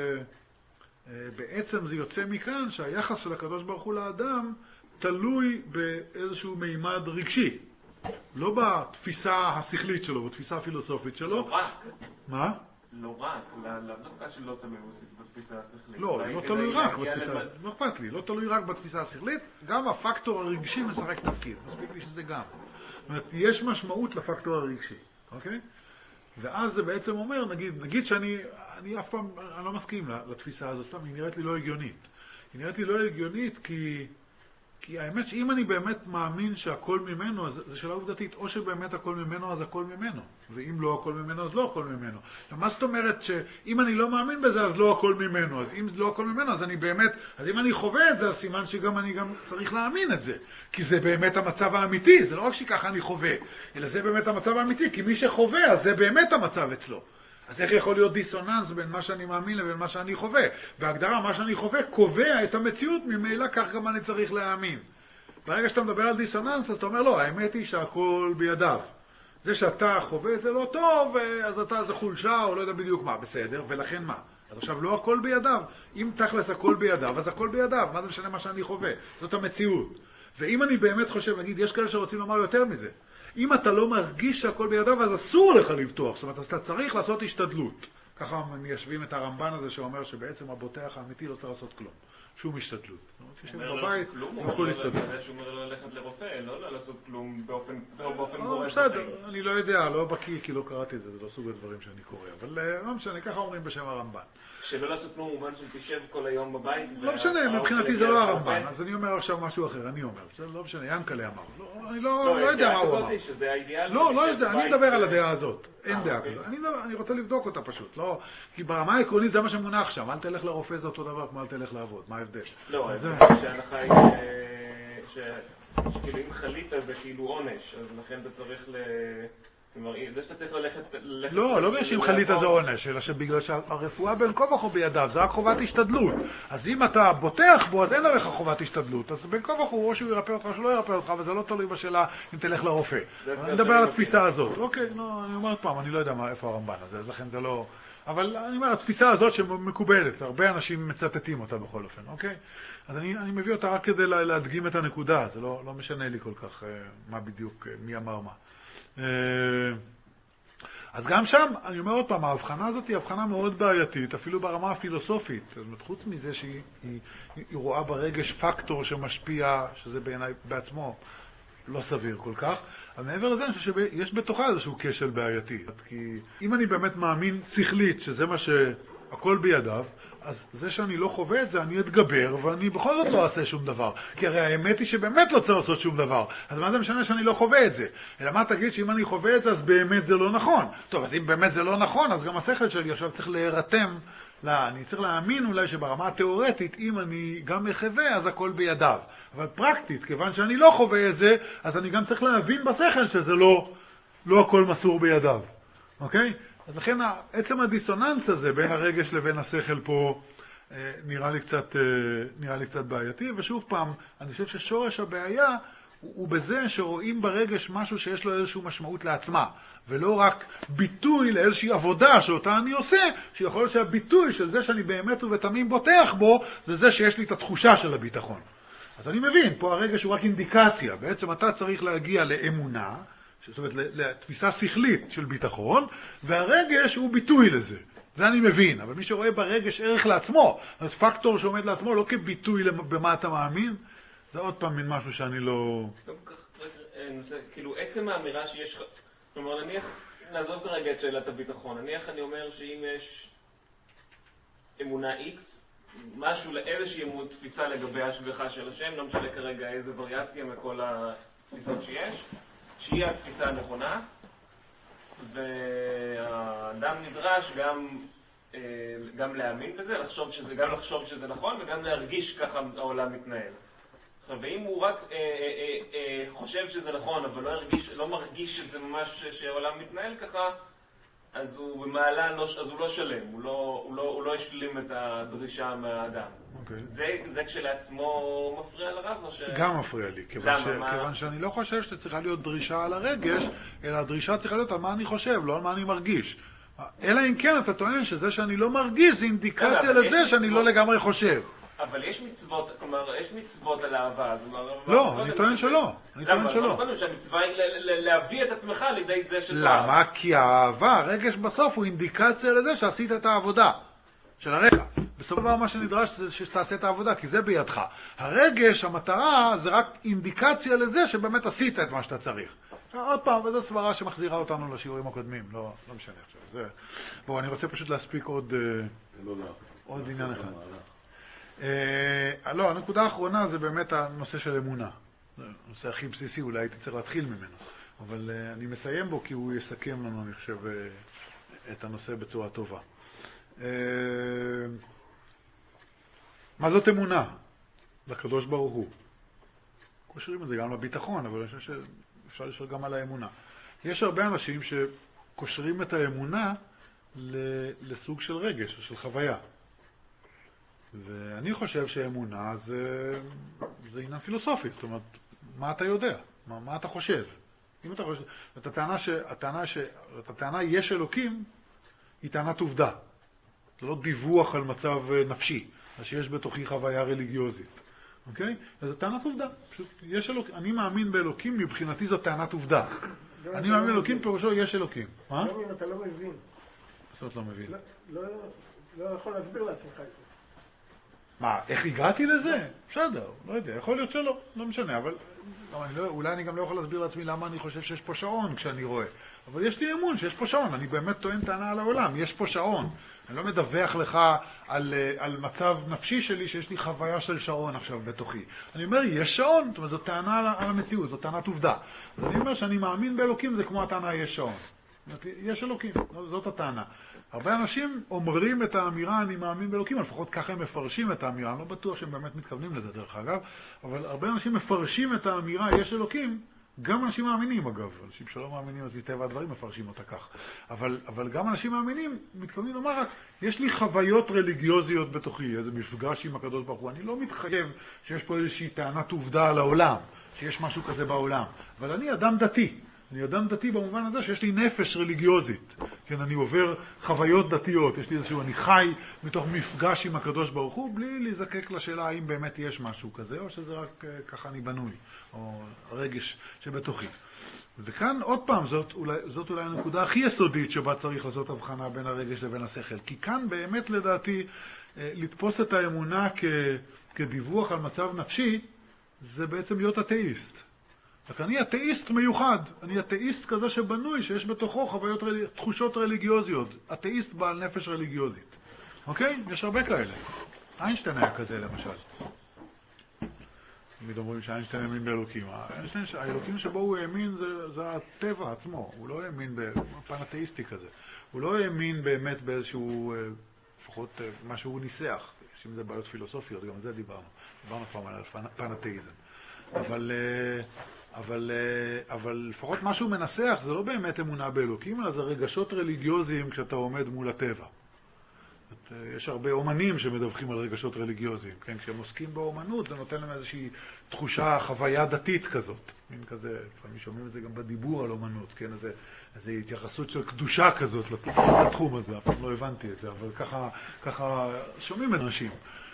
בעצם זה יוצא מכאן שהיחס של הקדוש ברוך הוא לאדם תלוי באיזשהו מימד רגשי, לא בתפיסה השכלית שלו, בתפיסה הפילוסופית שלו. לא רק. מה? לא רק, לאו דווקא שלא תלוי בתפיסה השכלית. לא תלוי רק בתפיסה, לא אכפת לי, לא תלוי רק בתפיסה השכלית, גם הפקטור הרגשי משחק תפקיד, מספיק לי שזה גם. זאת אומרת, יש משמעות לפקטור הרגשי, אוקיי? ואז זה בעצם אומר, נגיד שאני אף פעם לא מסכים לתפיסה הזאת, סתם, היא נראית לי לא הגיונית. היא נראית לי לא הגיונית כי האמת שאם אני באמת מאמין שהכל ממנו, אז זה שאלה עובדתית, או שבאמת הכל ממנו, אז הכל ממנו. ואם לא הכל ממנו, אז לא הכל ממנו. מה זאת אומרת שאם אני לא מאמין בזה, אז לא הכל ממנו. אז אם לא הכל ממנו, אז אני באמת, אז אם אני חווה את זה, אז סימן שגם אני גם צריך להאמין את זה. כי זה באמת המצב האמיתי, זה לא רק שככה אני חווה, אלא זה באמת המצב האמיתי, כי מי שחווה, אז זה באמת המצב אצלו. אז איך יכול להיות דיסוננס בין מה שאני מאמין לבין מה שאני חווה? בהגדרה, מה שאני חווה קובע את המציאות, ממילא כך גם אני צריך להאמין. ברגע שאתה מדבר על דיסוננס, אז אתה אומר, לא, האמת היא שהכל בידיו. זה שאתה חווה זה לא טוב, אז אתה זה חולשה או לא יודע בדיוק מה, בסדר, ולכן מה? אז עכשיו לא הכל בידיו. אם תכלס הכל בידיו, אז הכל בידיו. מה זה משנה מה שאני חווה? זאת המציאות. ואם אני באמת חושב, נגיד, יש כאלה שרוצים לומר יותר מזה. אם אתה לא מרגיש שהכל בידיו, אז אסור לך לבטוח. זאת אומרת, אז אתה צריך לעשות השתדלות. ככה מיישבים את הרמב"ן הזה שאומר שבעצם הבוטח האמיתי לא צריך לעשות כלום. שום השתדלות. הוא אומר לו ללכת לרופא, לא לעשות כלום באופן גורף. בסדר, אני לא יודע, לא בקיא, כי לא קראתי את זה, זה לא סוג הדברים שאני קורא. אבל לא משנה, ככה אומרים בשם הרמב"ן. שלא לעשות כלום מובן שתשב כל היום בבית. לא משנה, מבחינתי זה לא הרמב"ן, אז אני אומר עכשיו משהו אחר, אני אומר. זה לא משנה, ינקלה אמר. אני לא יודע מה הוא אמר. לא יודע, אני מדבר על הדעה הזאת. אין דעה כזאת. אני רוצה לבדוק אותה פשוט. לא, כי ברמה העקרונית זה מה שמונח שם. אל תלך לרופא זה אותו דבר כמו אל תלך לעבוד. מה ההבדל? לא, שההנחה היא שכאילו אם חלית זה כאילו עונש, אז לכן אתה צריך כלומר, זה שאתה צריך ללכת... לא בגלל שאם חלית זה עונש, אלא שבגלל שהרפואה בין כה וכה בידיו, זה רק חובת השתדלות. אז אם אתה בוטח בו, אז אין עליך חובת השתדלות. אז בין כה וכה, או שהוא ירפא אותך או שהוא לא ירפא אותך, וזה לא תלוי בשאלה אם תלך לרופא. אני מדבר על התפיסה הזאת. אוקיי, אני אומר פעם, אני לא יודע איפה הרמב"ן הזה, אז לכן זה לא... אבל אני אומר, התפיסה הזאת שמקובלת, הרבה אנשים מצטטים אותה בכל אופן, אוקיי? אז אני מביא אותה רק כדי להדגים את הנקודה, זה לא משנה לי כל כך מה בדיוק, מי אמר מה. אז גם שם, אני אומר עוד פעם, ההבחנה הזאת היא הבחנה מאוד בעייתית, אפילו ברמה הפילוסופית. זאת אומרת, חוץ מזה שהיא רואה ברגש פקטור שמשפיע, שזה בעיניי בעצמו לא סביר כל כך, אבל מעבר לזה אני חושב שיש בתוכה איזשהו כשל בעייתי. כי אם אני באמת מאמין שכלית שזה מה שהכל בידיו, אז זה שאני לא חווה את זה, אני אתגבר, ואני בכל זאת לא אעשה שום דבר. כי הרי האמת היא שבאמת לא צריך לעשות שום דבר. אז מה זה משנה שאני לא חווה את זה? אלא מה תגיד שאם אני חווה את זה, אז באמת זה לא נכון. טוב, אז אם באמת זה לא נכון, אז גם השכל שלי עכשיו צריך להירתם. אני צריך להאמין אולי שברמה התיאורטית, אם אני גם מחווה, אז הכל בידיו. אבל פרקטית, כיוון שאני לא חווה את זה, אז אני גם צריך להבין בשכל שזה לא הכל מסור בידיו. אוקיי? אז לכן עצם הדיסוננס הזה בין הרגש לבין השכל פה נראה לי קצת בעייתי, ושוב פעם, אני חושב ששורש הבעיה הוא בזה שרואים ברגש משהו שיש לו איזושהי משמעות לעצמה, ולא רק ביטוי לאיזושהי עבודה שאותה אני עושה, שיכול להיות שהביטוי של זה שאני באמת ובתמים בוטח בו, זה זה שיש לי את התחושה של הביטחון. אז אני מבין, פה הרגש הוא רק אינדיקציה, בעצם אתה צריך להגיע לאמונה, זאת אומרת, לתפיסה שכלית של ביטחון, והרגש הוא ביטוי לזה. זה אני מבין, אבל מי שרואה ברגש ערך לעצמו, אז פקטור שעומד לעצמו לא כביטוי במה אתה מאמין, זה עוד פעם מן משהו שאני לא... כאילו, עצם האמירה שיש... כלומר, נניח, נעזוב כרגע את שאלת הביטחון, נניח אני אומר שאם יש אמונה X, משהו לאיזושהי תפיסה לגבי ההשגחה של השם, לא משנה כרגע איזה וריאציה מכל התפיסות שיש, שהיא התפיסה הנכונה, והאדם נדרש גם להאמין בזה, גם לחשוב שזה נכון, וגם להרגיש ככה העולם מתנהל. ואם הוא רק חושב שזה נכון, אבל לא מרגיש שזה ממש שהעולם מתנהל ככה, אז הוא במעלה, אז הוא לא שלם, הוא לא השלים את הדרישה מהאדם. זה כשלעצמו מפריע לרב או ש... גם מפריע לי, כיוון שאני לא חושב שצריכה להיות דרישה על הרגש, אלא הדרישה צריכה להיות על מה אני חושב, לא על מה אני מרגיש. אלא אם כן אתה טוען שזה שאני לא מרגיש, זה אינדיקציה לזה שאני לא לגמרי חושב. אבל יש מצוות, כלומר, יש מצוות על אהבה. לא, אני טוען שלא. למה? לא, שהמצווה היא להביא את עצמך לידי זה שאתה... למה? כי האהבה, הרגש בסוף הוא אינדיקציה לזה שעשית את העבודה של הרגע. בסוף דבר מה שנדרש זה שתעשה את העבודה, כי זה בידך. הרגש, המטרה, זה רק אינדיקציה לזה שבאמת עשית את מה שאתה צריך. עוד פעם, וזו סברה שמחזירה אותנו לשיעורים הקודמים. לא משנה עכשיו. בואו, אני רוצה פשוט להספיק עוד עניין אחד. לא, הנקודה האחרונה זה באמת הנושא של אמונה. הנושא הכי בסיסי, אולי הייתי צריך להתחיל ממנו. אבל אני מסיים בו כי הוא יסכם לנו, אני חושב, את הנושא בצורה טובה. מה זאת אמונה? לקדוש ברוך הוא. קושרים את זה גם לביטחון, אבל אני חושב שאפשר לשאול גם על האמונה. יש הרבה אנשים שקושרים את האמונה לסוג של רגש או של חוויה. ואני חושב שאמונה זה עניין פילוסופי, זאת אומרת, מה אתה יודע? מה אתה חושב? אם אתה חושב, הטענה יש אלוקים, היא טענת עובדה. זה לא דיווח על מצב נפשי, שיש בתוכי חוויה רליגיוזית. אוקיי? אז זו טענת עובדה. פשוט יש אלוקים, אני מאמין באלוקים, מבחינתי זו טענת עובדה. אני מאמין באלוקים, פירושו יש אלוקים. מה? גם אם אתה לא מבין. זאת לא מבין. לא יכול להסביר לעצמך את זה. מה, איך הגעתי לזה? בסדר, לא יודע, יכול להיות שלא, לא משנה, אבל אולי אני גם לא יכול להסביר לעצמי למה אני חושב שיש פה שעון כשאני רואה. אבל יש לי אמון שיש פה שעון, אני באמת טוען טענה על העולם, יש פה שעון. אני לא מדווח לך על מצב נפשי שלי שיש לי חוויה של שעון עכשיו בתוכי. אני אומר, יש שעון, זאת אומרת, זו טענה על המציאות, זו טענת עובדה. אז אני אומר שאני מאמין באלוקים, זה כמו הטענה יש שעון. יש אלוקים, זאת הטענה. הרבה אנשים אומרים את האמירה אני מאמין באלוקים, לפחות ככה הם מפרשים את האמירה, אני לא בטוח שהם באמת מתכוונים לזה דרך אגב, אבל הרבה אנשים מפרשים את האמירה יש אלוקים, גם אנשים מאמינים אגב, אנשים שלא מאמינים אז מטבע הדברים מפרשים אותה כך, אבל גם אנשים מאמינים מתכוונים לומר רק, יש לי חוויות רליגיוזיות בתוכי, איזה מפגש עם הקדוש ברוך הוא, אני לא מתחייב שיש פה איזושהי טענת עובדה על העולם, שיש משהו כזה בעולם, אבל אני אדם דתי. אני אדם דתי במובן הזה שיש לי נפש רליגיוזית. כן, אני עובר חוויות דתיות, יש לי איזשהו, אני חי מתוך מפגש עם הקדוש ברוך הוא, בלי להזדקק לשאלה האם באמת יש משהו כזה, או שזה רק ככה אני בנוי, או רגש שבתוכי. וכאן עוד פעם, זאת אולי הנקודה הכי יסודית שבה צריך לעשות הבחנה בין הרגש לבין השכל. כי כאן באמת לדעתי, לתפוס את האמונה כדיווח על מצב נפשי, זה בעצם להיות אתאיסט. רק אני אתאיסט מיוחד, אני אתאיסט כזה שבנוי, שיש בתוכו תחושות רליגיוזיות, אתאיסט בעל נפש רליגיוזית. אוקיי? יש הרבה כאלה. איינשטיין היה כזה למשל. תמיד אומרים שאיינשטיין האמין באלוקים. האלוקים שבו הוא האמין זה הטבע עצמו, הוא לא האמין בפן אתאיסטי כזה. הוא לא האמין באמת באיזשהו, לפחות מה שהוא ניסח. יש עם זה בעיות פילוסופיות, גם על זה דיברנו פעם על פן אתאיזם. אבל לפחות מה שהוא מנסח זה לא באמת אמונה באלוקים, אלא זה רגשות רליגיוזיים כשאתה עומד מול הטבע. יש הרבה אומנים שמדווחים על רגשות רליגיוזיים, כן? כשהם עוסקים באומנות זה נותן להם איזושהי תחושה, חוויה דתית כזאת. מין כזה, לפעמים שומעים את זה גם בדיבור על אומנות, כן? איזו התייחסות של קדושה כזאת לתחום הזה, אף פעם לא הבנתי את זה, אבל ככה שומעים את אנשים.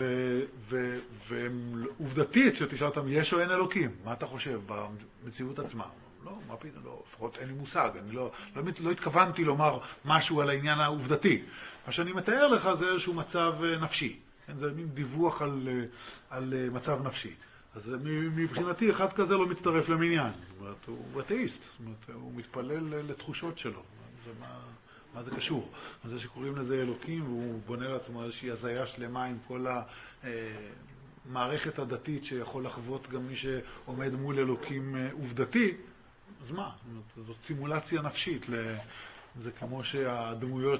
ועובדתית שתשאל אותם, יש או אין אלוקים? מה אתה חושב במציאות עצמה? לא, מה פתאום, לא, לפחות אין לי מושג, אני לא התכוונתי לומר משהו על העניין העובדתי. מה שאני מתאר לך זה איזשהו מצב נפשי, כן? זה מין דיווח על מצב נפשי. אז מבחינתי אחד כזה לא מצטרף למניין, זאת אומרת, הוא אתאיסט, זאת אומרת, הוא מתפלל לתחושות שלו. מה זה קשור? זה שקוראים לזה אלוקים, והוא בונה לעצמו איזושהי הזיה שלמה עם כל המערכת הדתית שיכול לחוות גם מי שעומד מול אלוקים עובדתי, אז מה? זאת סימולציה נפשית. זה כמו שהדמויות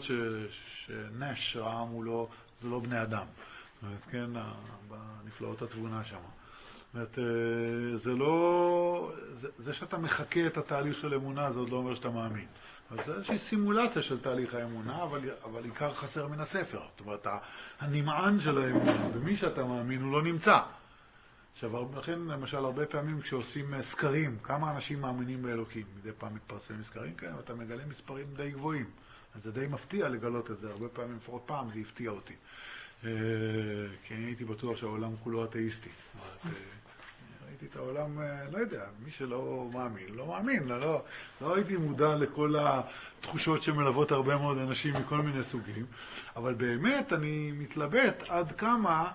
שנש ראה מולו, זה לא בני אדם. זאת אומרת, כן, בנפלאות התבונה שם. זאת אומרת, זה לא... זה שאתה מחכה את התהליך של אמונה, זה עוד לא אומר שאתה מאמין. אבל זה איזושהי סימולציה של תהליך האמונה, אבל עיקר חסר מן הספר. זאת אומרת, הנמען של האמונה, ומי שאתה מאמין הוא לא נמצא. עכשיו, לכן, למשל, הרבה פעמים כשעושים סקרים, כמה אנשים מאמינים באלוקים, מדי פעם מתפרסם סקרים כאלה, ואתה מגלה מספרים די גבוהים. אז זה די מפתיע לגלות את זה, הרבה פעמים, לפחות פעם, זה הפתיע אותי. כי אני הייתי בטוח שהעולם כולו אתאיסטי. ראיתי את העולם, לא יודע, מי שלא מאמין, לא מאמין, לא הייתי מודע לכל התחושות שמלוות הרבה מאוד אנשים מכל מיני סוגים, אבל באמת אני מתלבט עד כמה,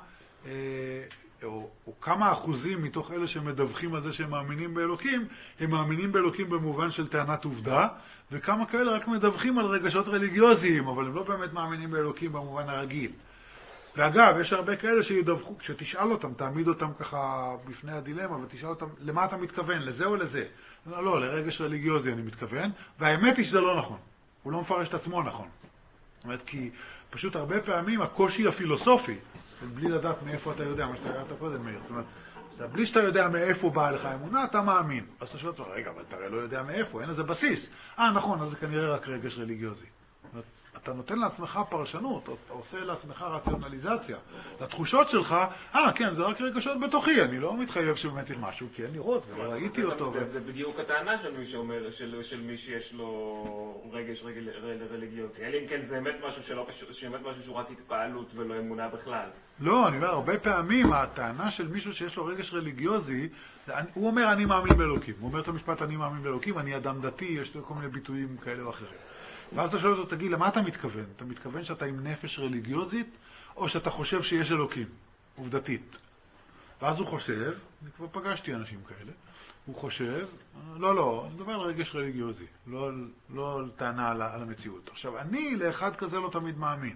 או כמה אחוזים מתוך אלה שמדווחים על זה שהם מאמינים באלוקים, הם מאמינים באלוקים במובן של טענת עובדה, וכמה כאלה רק מדווחים על רגשות רליגיוזיים, אבל הם לא באמת מאמינים באלוקים במובן הרגיל. ואגב, יש הרבה כאלה שידווחו, כשתשאל אותם, תעמיד אותם ככה בפני הדילמה, ותשאל אותם, למה אתה מתכוון, לזה או לזה? לא, לרגש רליגיוזי אני מתכוון, והאמת היא שזה לא נכון. הוא לא מפרש את עצמו נכון. זאת אומרת, כי פשוט הרבה פעמים הקושי הפילוסופי, בלי לדעת מאיפה אתה יודע, מה שאתה יודעת קודם, מאיר. זאת אומרת, בלי שאתה יודע מאיפה באה לך האמונה, אתה מאמין. אז אתה שואל אותך, רגע, אבל אתה הרי לא יודע מאיפה, אין לזה בסיס. נכון, אז זה כנראה רק רגש רליגיוזי. אתה נותן לעצמך פרשנות, אתה עושה לעצמך רציונליזציה. לתחושות שלך, כן, זה רק רגשות בתוכי, אני לא מתחייב שבאמת יש משהו, כי אין לראות, ולא ראיתי אותו. זה בדיוק הטענה של מי שאומר, של מי שיש לו רגש רליגיוזי. אלא אם כן זה באמת משהו שהוא רק התפעלות ולא אמונה בכלל. לא, אני אומר, הרבה פעמים הטענה של מישהו שיש לו רגש רליגיוזי, הוא אומר, אני מאמין באלוקים. הוא אומר את המשפט, אני מאמין באלוקים, אני אדם דתי, יש לו כל מיני ביטויים כאלה או אחרים. ואז אתה שואל אותו, תגיד, למה אתה מתכוון? אתה מתכוון שאתה עם נפש רליגיוזית, או שאתה חושב שיש אלוקים, עובדתית? ואז הוא חושב, אני כבר פגשתי אנשים כאלה, הוא חושב, לא, אני מדבר על רגש רליגיוזי, לא על טענה על המציאות. עכשיו, אני לאחד כזה לא תמיד מאמין.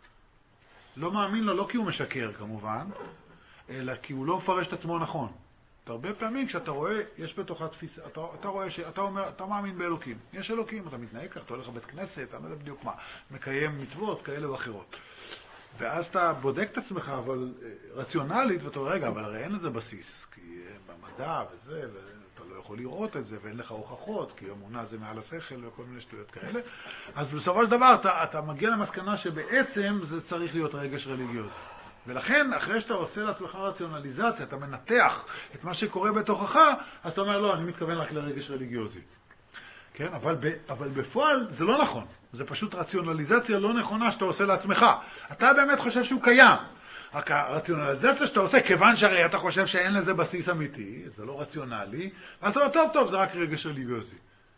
לא מאמין לו, לא כי הוא משקר כמובן, אלא כי הוא לא מפרש את עצמו נכון. הרבה פעמים כשאתה רואה, יש בתוכה תפיסה, אתה רואה שאתה אומר, אתה מאמין באלוקים. יש אלוקים, אתה מתנהג ככה, אתה הולך לבית כנסת, אתה לא יודע בדיוק מה, מקיים מצוות כאלה ואחרות. ואז אתה בודק את עצמך, אבל רציונלית, ואתה אומר, רגע, אבל הרי אין לזה בסיס, כי במדע וזה, ואתה לא יכול לראות את זה, ואין לך הוכחות, כי אמונה זה מעל השכל וכל מיני שטויות כאלה. אז בסופו של דבר, אתה מגיע למסקנה שבעצם זה צריך להיות רגש רליגיוזי. ולכן, אחרי שאתה עושה לעצמך רציונליזציה, אתה מנתח את מה שקורה בתוכך, אז אתה אומר, לא, אני מתכוון רק לרגש רליגיוזי. כן? אבל בפועל זה לא נכון. זה פשוט רציונליזציה לא נכונה שאתה עושה לעצמך. אתה באמת חושב שהוא קיים. רק הרציונליזציה שאתה עושה, כיוון שהרי אתה חושב שאין לזה בסיס אמיתי, זה לא רציונלי, אז אתה אומר, טוב, זה רק רגש רליגיוזי.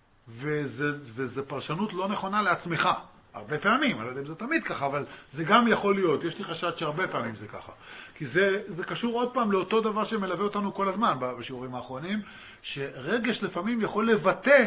וזה פרשנות לא נכונה לעצמך. הרבה פעמים, אני לא יודע אם זה תמיד ככה, אבל זה גם יכול להיות. יש לי חשד שהרבה פעמים זה ככה. כי זה קשור עוד פעם לאותו דבר שמלווה אותנו כל הזמן בשיעורים האחרונים, שרגש לפעמים יכול לבטא,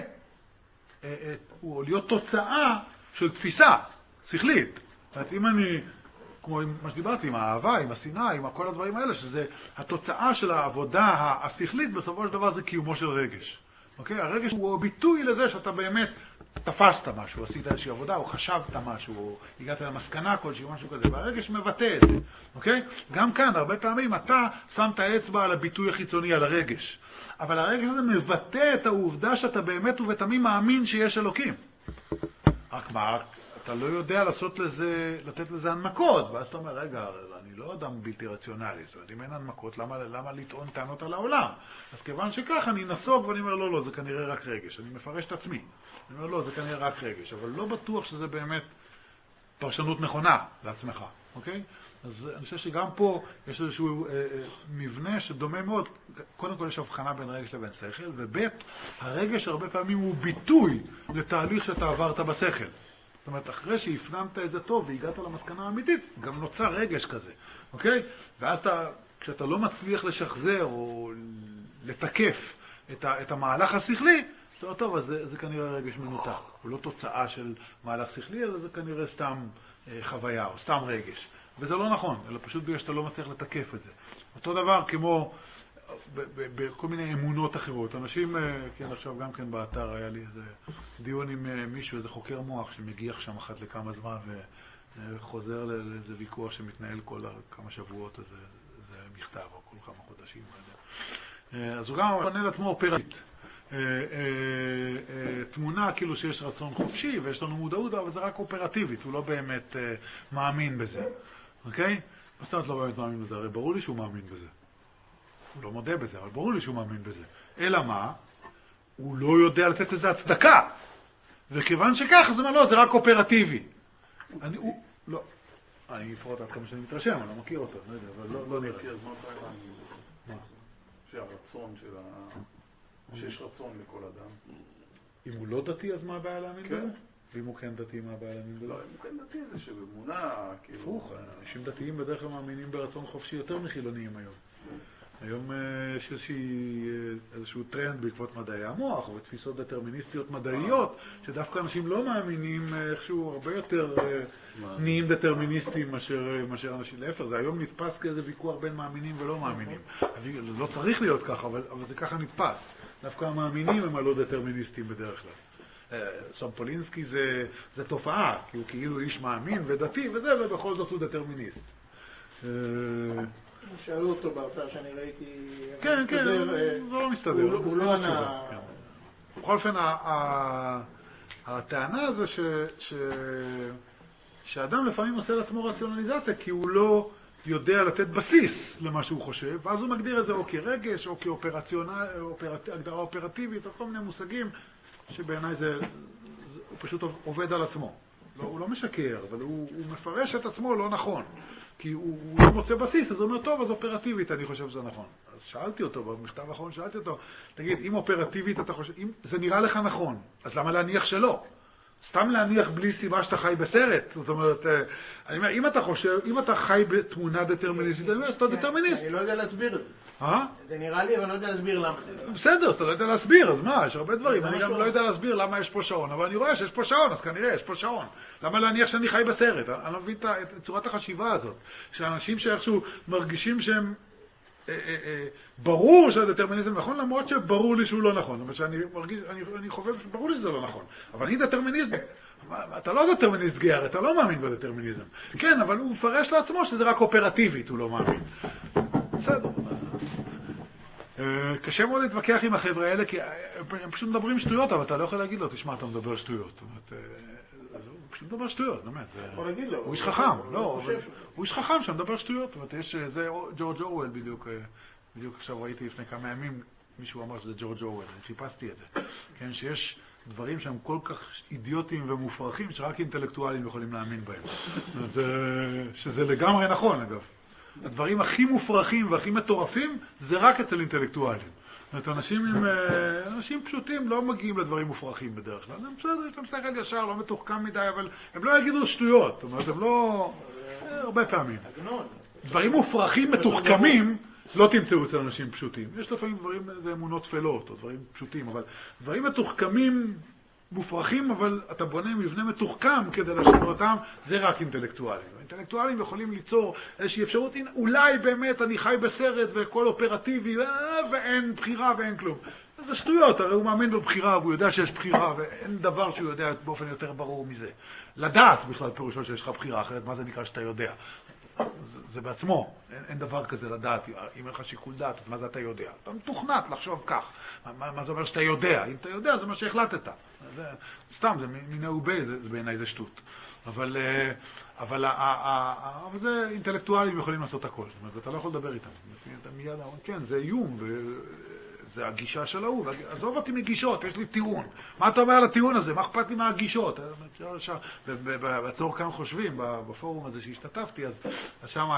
או להיות תוצאה של תפיסה שכלית. זאת אומרת, אם אני, כמו מה שדיברתי, עם האהבה, עם השנאה, עם כל הדברים האלה, שזה התוצאה של העבודה השכלית, בסופו של דבר זה קיומו של רגש. אוקיי? הרגש הוא ביטוי לזה שאתה באמת תפסת משהו, עשית איזושהי עבודה, או חשבת משהו, או הגעת למסקנה כלשהי, משהו כזה, והרגש מבטא את זה, אוקיי? גם כאן, הרבה פעמים אתה שמת אצבע על הביטוי החיצוני, על הרגש. אבל הרגש הזה מבטא את העובדה שאתה באמת ובתמים מאמין שיש אלוקים. רק מה, אתה לא יודע לתת לזה הנמקות, ואז אתה אומר, רגע, אני לא אדם בלתי רציונלי, זאת אומרת, אם אין הנמקות, למה לטעון טענות על העולם? אז כיוון שכך אני נסוג ואני אומר, לא, זה כנראה רק רגש, אני מפרש את עצמי. אני אומר, לא, זה כנראה רק רגש, אבל לא בטוח שזה באמת פרשנות נכונה לעצמך, אוקיי? אז אני חושב שגם פה יש איזשהו מבנה שדומה מאוד, קודם כל יש הבחנה בין רגש לבין שכל, ובית, הרגש הרבה פעמים הוא ביטוי לתהליך שאתה עברת בשכל. זאת אומרת, אחרי שהפנמת את זה טוב והגעת למסקנה האמיתית, גם נוצר רגש כזה, אוקיי? ואז כשאתה לא מצליח לשחזר או לתקף את המהלך השכלי, אתה אומר, טוב, אז זה כנראה רגש מנותח. הוא לא תוצאה של מהלך שכלי, אלא זה כנראה סתם חוויה או סתם רגש. וזה לא נכון, אלא פשוט בגלל שאתה לא מצליח לתקף את זה. אותו דבר כמו בכל מיני אמונות אחרות. אנשים, כן, עכשיו גם כן באתר היה לי איזה דיון עם מישהו, איזה חוקר מוח שמגיח שם אחת לכמה זמן וחוזר לאיזה ויכוח שמתנהל כל כמה שבועות, איזה מכתב או כל כמה חודשים. אז הוא גם עונה לעצמו אופרטית. תמונה כאילו שיש רצון חופשי ויש לנו מודעות, אבל זה רק אופרטיבית, הוא לא באמת מאמין בזה. אוקיי? מה זאת אומרת לא באמת מאמין בזה? הרי ברור לי שהוא מאמין בזה. הוא לא מודה בזה, אבל ברור לי שהוא מאמין בזה. אלא מה? הוא לא יודע לתת לזה הצדקה. וכיוון שכך, אז הוא אומר, לא, זה רק אופרטיבי. לא. אני אפרוט עד כמה שאני מתרשם, אני לא מכיר אותו, אבל לא נראה. מה? שהרצון שיש רצון לכל אדם. אם הוא לא דתי, אז מה הבעיה להאמין בזה? ואם הוא כן דתי, מה הבעיה להאמין בזה? לא, אם הוא כן דתי זה שבאמונה, כאילו... הפוך, אנשים דתיים בדרך כלל מאמינים ברצון חופשי יותר מחילוניים היום. היום יש איזשהו טרנד בעקבות מדעי המוח ותפיסות דטרמיניסטיות מדעיות, שדווקא אנשים לא מאמינים איכשהו הרבה יותר נהיים דטרמיניסטיים מאשר אנשים. להפך, זה היום נתפס כאיזה ויכוח בין מאמינים ולא מאמינים. לא צריך להיות ככה, אבל זה ככה נתפס. דווקא המאמינים הם הלא דטרמיניסטיים בדרך כלל. סומפולינסקי זה תופעה, כי הוא כאילו איש מאמין ודתי וזה, ובכל זאת הוא דטרמיניסט. שאלו אותו בהרצאה שאני ראיתי... כן, זה לא מסתדר. הוא לא ענה... בכל אופן, הטענה זה שאדם לפעמים עושה לעצמו רציונליזציה, כי הוא לא יודע לתת בסיס למה שהוא חושב, ואז הוא מגדיר את זה או כרגש, או כהגדרה אופרטיבית, או כל מיני מושגים, שבעיניי הוא פשוט עובד על עצמו. הוא לא משקר, אבל הוא מפרש את עצמו לא נכון. כי הוא לא מוצא בסיס, אז הוא אומר, טוב, אז אופרטיבית אני חושב שזה נכון. אז שאלתי אותו, במכתב האחרון שאלתי אותו, תגיד, אם אופרטיבית אתה חושב, אם זה נראה לך נכון, אז למה להניח שלא? סתם להניח בלי סיבה שאתה חי בסרט. זאת אומרת, אני אומר, אם אתה חי בתמונה דטרמיניסטית, אני אומר, אז אתה דטרמיניסט. אני לא יודע להסביר את זה. אה? זה נראה לי, אבל אני לא יודע להסביר למה זה. בסדר, אז אתה לא יודע להסביר, אז מה? יש הרבה דברים. אני גם לא יודע להסביר למה יש פה שעון, אבל אני רואה שיש פה שעון, אז כנראה יש פה שעון. למה להניח שאני חי בסרט? אני לא מבין את צורת החשיבה הזאת. שאנשים שאיכשהו מרגישים שהם... ברור שהדטרמיניזם נכון, למרות שברור לי שהוא לא נכון. זאת אומרת שאני מרגיש, אני חושב שברור לי שזה לא נכון. אבל אני דטרמיניסט, אתה לא דטרמיניסט גאה, אתה לא מאמין בדטרמיניזם. כן, אבל הוא מפרש לעצמו שזה רק אופרטיבית, הוא לא מאמין. בסדר. קשה מאוד להתווכח עם החבר'ה האלה, כי הם פשוט מדברים שטויות, אבל אתה לא יכול להגיד לו, תשמע, אתה מדבר שטויות. זאת אומרת, הוא פשוט מדבר שטויות, באמת. הוא איש חכם, לא, הוא איש חכם שמדבר שטויות. זאת אומרת, זה ג'ורג' אורוול בדיוק עכשיו ראיתי לפני כמה ימים, מישהו אמר שזה ג'ורג' אורוול, אני חיפשתי את זה. כן, שיש דברים שהם כל כך אידיוטיים ומופרכים, שרק אינטלקטואלים יכולים להאמין בהם. שזה לגמרי נכון, אגב. הדברים הכי מופרכים והכי מטורפים, זה רק אצל אינטלקטואלים. זאת אומרת, אנשים פשוטים לא מגיעים לדברים מופרכים בדרך כלל. הם בסדר, יש להם שכל ישר, לא מתוחכם מדי, אבל הם לא יגידו שטויות. זאת אומרת, הם לא... הרבה פעמים. דברים מופרכים, מתוחכמים, לא תמצאו אצל אנשים פשוטים. יש לפעמים דברים, זה אמונות תפלות, או דברים פשוטים, אבל דברים מתוחכמים, מופרכים, אבל אתה בונה מבנה מתוחכם כדי לשמור אותם, זה רק אינטלקטואלים. אינטלקטואלים יכולים ליצור איזושהי אפשרות, אולי באמת אני חי בסרט והכל אופרטיבי, ואין בחירה ואין כלום. זה שטויות, הרי הוא מאמין בבחירה, והוא יודע שיש בחירה, ואין דבר שהוא יודע באופן יותר ברור מזה. לדעת בכלל פירושו שיש לך בחירה, אחרת מה זה נקרא שאתה יודע? זה בעצמו, אין דבר כזה לדעת, אם אין לך שיקול דעת, אז מה זה אתה יודע? אתה מתוכנת לחשוב כך, מה זה אומר שאתה יודע? אם אתה יודע, זה מה שהחלטת. סתם, זה מנעובי, בעיניי זה שטות. אבל זה אינטלקטואלים יכולים לעשות הכל, זאת אומרת, אתה לא יכול לדבר איתם. אתה מיד, כן, זה איום, זה הגישה של ההוא, עזוב אותי מגישות, יש לי טיעון. מה אתה אומר על הטיעון הזה? מה אכפת לי מהגישות? ובצור כאן חושבים, בפורום הזה שהשתתפתי, אז שם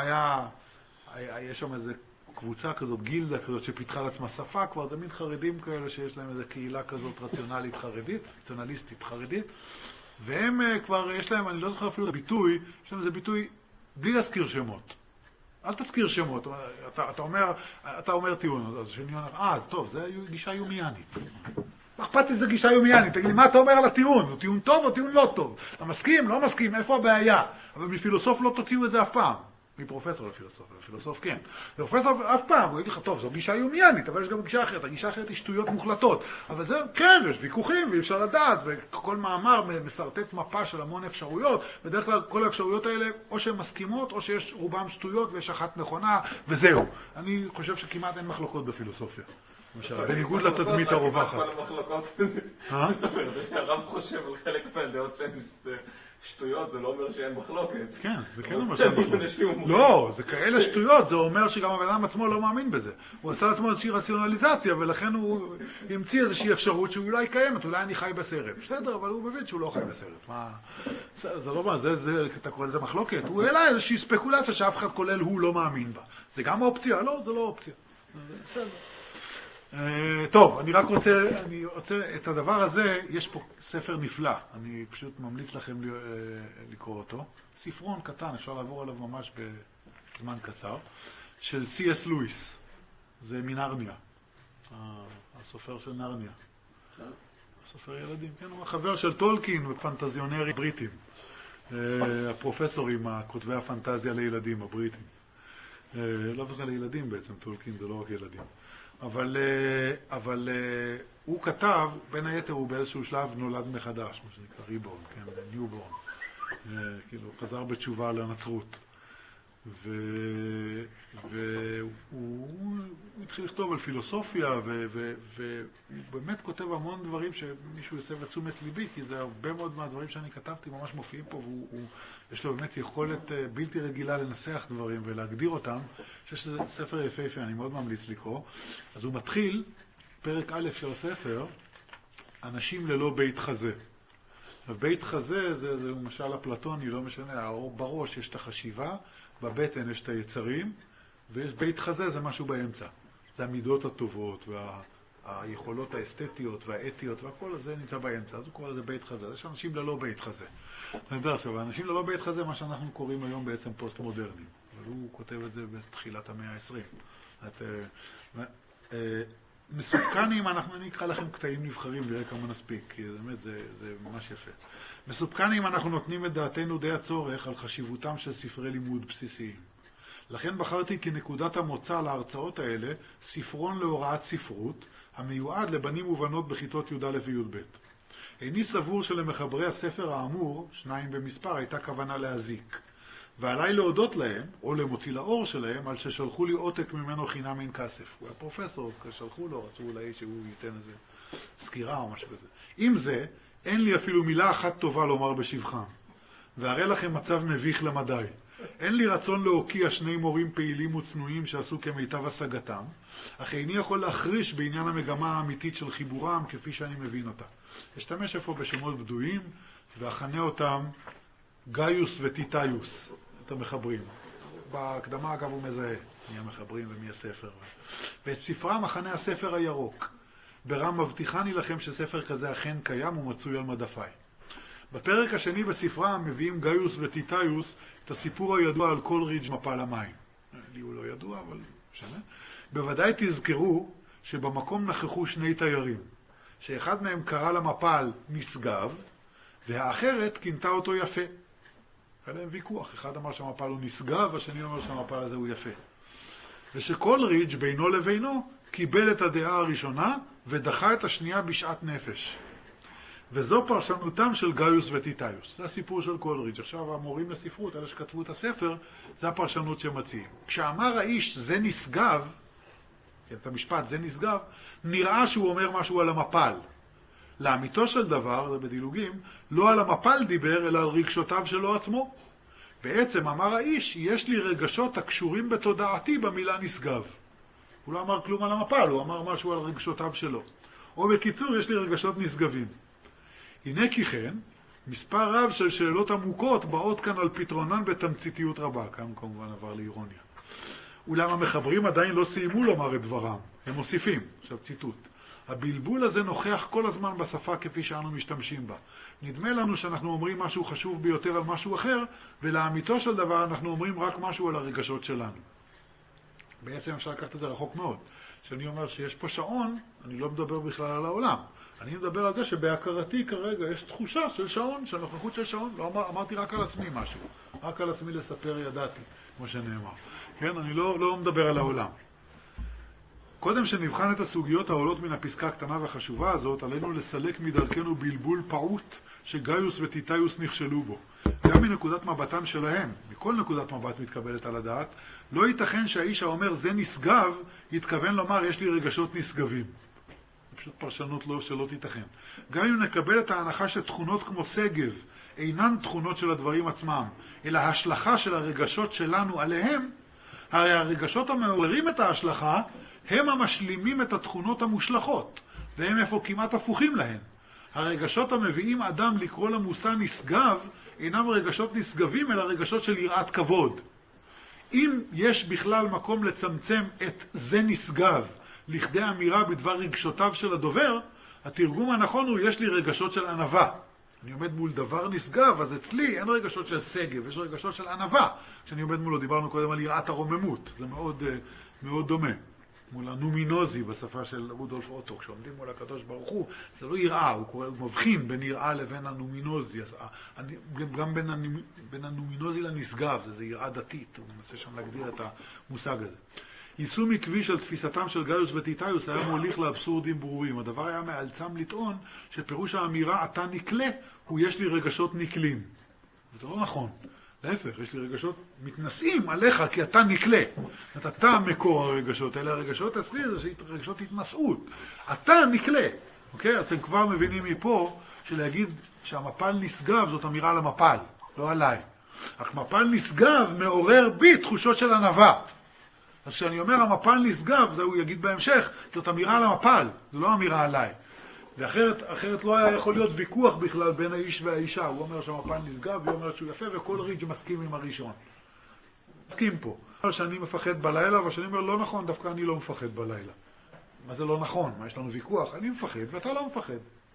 יש שם איזו קבוצה כזאת, גילדה כזאת, שפיתחה לעצמה שפה כבר, זה מין חרדים כאלה שיש להם איזו קהילה כזאת רציונלית חרדית, רציונליסטית חרדית, והם כבר, יש להם, אני לא זוכר אפילו את הביטוי, יש להם איזה ביטוי בלי להזכיר שמות. אל תזכיר שמות, אתה אומר טיעון, אז שאני אומר, אז טוב, זה גישה יומיינית. אכפת לי זה גישה יומיינית, תגיד לי, מה אתה אומר על הטיעון? זה טיעון טוב או טיעון לא טוב? אתה מסכים? לא מסכים? איפה הבעיה? אבל מפילוסוף לא תוציאו את זה אף פעם. מפרופסור לפילוסוף כן. לפרופסור אף פעם, הוא יגיד לך, טוב, זו גישה יומיינית, אבל יש גם גישה אחרת. הגישה אחרת היא שטויות מוחלטות. אבל זה, כן, יש ויכוחים ואי אפשר לדעת, וכל מאמר מסרטט מפה של המון אפשרויות. בדרך כלל כל האפשרויות האלה, או שהן מסכימות, או שיש רובם שטויות ויש אחת נכונה, וזהו. אני חושב שכמעט אין מחלוקות בפילוסופיה. בניגוד לתדמית הרווחת. זאת אומרת, שהרב חושב על חלק מהדעות שהן שטויות, זה לא אומר שאין מחלוקת. כן, זה כן אומר שאין מחלוקת. לא, זה כאלה שטויות, זה אומר שגם הבן אדם עצמו לא מאמין בזה. הוא עשה לעצמו איזושהי רציונליזציה, ולכן הוא המציא איזושהי אפשרות שאולי קיימת, אולי אני חי בסרט. בסדר, אבל הוא מבין שהוא לא חי בסרט. מה? זה לא מה, אתה קורא לזה מחלוקת. הוא העלה איזושהי ספקולציה שאף אחד כולל הוא לא מאמין בה. זה גם אופציה? לא, זה לא אופציה. בסדר. טוב, אני רק רוצה את הדבר הזה, יש פה ספר נפלא, אני פשוט ממליץ לכם לקרוא אותו. ספרון קטן, אפשר לעבור עליו ממש בזמן קצר, של C.S. לואיס, זה מנרניה, הסופר של נרניה. הסופר ילדים, כן, הוא החבר של טולקין ופנטזיונרים בריטים, הפרופסורים, כותבי הפנטזיה לילדים, הבריטים. לא רק לילדים בעצם, טולקין זה לא רק ילדים. אבל הוא כתב, בין היתר הוא באיזשהו שלב נולד מחדש, מה שנקרא ריבורן, כן, ניובורן. כאילו, חזר בתשובה לנצרות. והוא התחיל לכתוב על פילוסופיה, והוא באמת כותב המון דברים שמישהו יסב לתשומת ליבי, כי זה הרבה מאוד מהדברים שאני כתבתי ממש מופיעים פה, ויש לו באמת יכולת בלתי רגילה לנסח דברים ולהגדיר אותם. אני חושב שזה ספר יפהפה, אני מאוד ממליץ לקרוא. אז הוא מתחיל, פרק א' של הספר, אנשים ללא בית חזה. בית חזה זה משל אפלטוני, לא משנה, בראש יש את החשיבה, בבטן יש את היצרים, ויש בית חזה, זה משהו באמצע. זה המידות הטובות, והיכולות האסתטיות והאתיות, והכל הזה נמצא באמצע. אז הוא קורא לזה בית חזה. יש אנשים ללא בית חזה. אני יודע עכשיו, האנשים ללא בית חזה, מה שאנחנו קוראים היום בעצם פוסט-מודרני. אבל הוא כותב את זה בתחילת המאה ה-20. מסופקנים, אני אקרא לכם קטעים נבחרים, נראה כמה נספיק, כי באמת זה ממש יפה. מסופקנים אנחנו נותנים את דעתנו די הצורך על חשיבותם של ספרי לימוד בסיסיים. לכן בחרתי כנקודת המוצא להרצאות האלה ספרון להוראת ספרות, המיועד לבנים ובנות בכיתות י"א וי"ב. איני סבור שלמחברי הספר האמור, 2 במספר, הייתה כוונה להזיק. ועליי להודות להם, או למוציא לאור שלהם, על ששלחו לי עותק ממנו חינם אין כסף. הוא היה פרופסור, כששלחו לו, רצו אולי שהוא ייתן איזה סקירה או משהו כזה. עם זה, אין לי אפילו מילה אחת טובה לומר בשבחם. והראה לכם מצב מביך למדי. אין לי רצון להוקיע שני מורים פעילים וצנועים שעשו כמיטב השגתם, אך איני יכול להחריש בעניין המגמה האמיתית של חיבורם כפי שאני מבין אותה. אשתמש איפה בשמות בדויים ואכנה אותם גאיוס וטיטאיוס, את המחברים. בהקדמה אגב הוא מזהה מי המחברים ומי הספר. ואת ספרה מחנה הספר הירוק. ברם מבטיחני לכם שספר כזה אכן קיים ומצוי על מדפיי. בפרק השני בספרה מביאים גאיוס וטיטאיוס את הסיפור הידוע על כל ריג' מפל המים. לי הוא לא ידוע, אבל שנה. בוודאי תזכרו שבמקום נכחו שני תיירים, שאחד מהם קרא למפל נשגב, והאחרת כינתה אותו יפה. היה להם ויכוח, אחד אמר שהמפל הוא נשגב, השני אמר שהמפל הזה הוא יפה. ושכל ריג' בינו לבינו קיבל את הדעה הראשונה ודחה את השנייה בשעת נפש. וזו פרשנותם של גאיוס וטיטאיוס. זה הסיפור של כל ריג'. עכשיו המורים לספרות, אלה שכתבו את הספר, זה הפרשנות שמציעים. כשאמר האיש זה נשגב, את המשפט זה נשגב, נראה שהוא אומר משהו על המפל. לאמיתו של דבר, זה בדילוגים, לא על המפל דיבר, אלא על רגשותיו שלו עצמו. בעצם אמר האיש, יש לי רגשות הקשורים בתודעתי במילה נשגב. הוא לא אמר כלום על המפל, הוא אמר משהו על רגשותיו שלו. או בקיצור, יש לי רגשות נשגבים. הנה כי כן, מספר רב של שאלות עמוקות באות כאן על פתרונן בתמציתיות רבה. כאן כמובן עבר לאירוניה. אולם המחברים עדיין לא סיימו לומר את דברם. הם מוסיפים, עכשיו ציטוט. הבלבול הזה נוכח כל הזמן בשפה כפי שאנו משתמשים בה. נדמה לנו שאנחנו אומרים משהו חשוב ביותר על משהו אחר, ולאמיתו של דבר אנחנו אומרים רק משהו על הרגשות שלנו. בעצם אפשר לקחת את זה רחוק מאוד. כשאני אומר שיש פה שעון, אני לא מדבר בכלל על העולם. אני מדבר על זה שבהכרתי כרגע יש תחושה של שעון, של נוכחות של שעון. לא אמרתי רק על עצמי משהו. רק על עצמי לספר ידעתי, כמו שנאמר. כן, אני לא מדבר על העולם. קודם שנבחן את הסוגיות העולות מן הפסקה הקטנה והחשובה הזאת, עלינו לסלק מדרכנו בלבול פעוט שגאיוס וטיטאיוס נכשלו בו. גם מנקודת מבטם שלהם, מכל נקודת מבט מתקבלת על הדעת, לא ייתכן שהאיש האומר זה נשגב, יתכוון לומר יש לי רגשות נשגבים. זה פשוט פרשנות שלא תיתכן. גם אם נקבל את ההנחה שתכונות כמו סגב אינן תכונות של הדברים עצמם, אלא השלכה של הרגשות שלנו עליהם, הרי הרגשות המעוררים את ההשלכה הם המשלימים את התכונות המושלכות, והם איפה כמעט הפוכים להן. הרגשות המביאים אדם לקרוא למושא נשגב אינם רגשות נשגבים, אלא רגשות של יראת כבוד. אם יש בכלל מקום לצמצם את זה נשגב לכדי אמירה בדבר רגשותיו של הדובר, התרגום הנכון הוא יש לי רגשות של ענווה. אני עומד מול דבר נשגב, אז אצלי אין רגשות של סגב, יש רגשות של ענווה. כשאני עומד מולו, דיברנו קודם על יראת הרוממות, זה מאוד דומה. מול הנומינוזי בשפה של רודולף אוטו, כשעומדים מול הקדוש ברוך הוא, זה לא יראה, הוא מבחין בין יראה לבין הנומינוזי, גם בין הנומינוזי לנשגב, זה יראה דתית, הוא מנסה שם להגדיר את המושג הזה. יישום עקבי של תפיסתם של גאיוס וטיטאיוס היה מוליך לאבסורדים ברורים. הדבר היה מאלצם לטעון שפירוש האמירה אתה נקלה הוא יש לי רגשות נקלים. וזה לא נכון. להפך, יש לי רגשות מתנשאים עליך כי אתה נקלה. אתה מקור הרגשות, אלה הרגשות אצלי, זה רגשות התנשאות. אתה נקלה. אוקיי? אתם כבר מבינים מפה שלהגיד שהמפל נשגב זאת אמירה למפל, לא עליי. רק מפל נשגב מעורר בי תחושות של ענווה. אז כשאני אומר המפל נשגב, זה הוא יגיד בהמשך, זאת אמירה על המפל, זו לא אמירה עליי. ואחרת לא היה יכול להיות ויכוח בכלל בין האיש והאישה. הוא אומר שהמפל נשגב, והוא אומר שהוא יפה, וכל ריג' מסכים עם הראשון. מסכים פה. שאני מפחד בלילה, והשני אומר לא נכון, דווקא אני לא מפחד בלילה. מה זה לא נכון? מה יש לנו ויכוח? אני מפחד ואתה לא מפחד.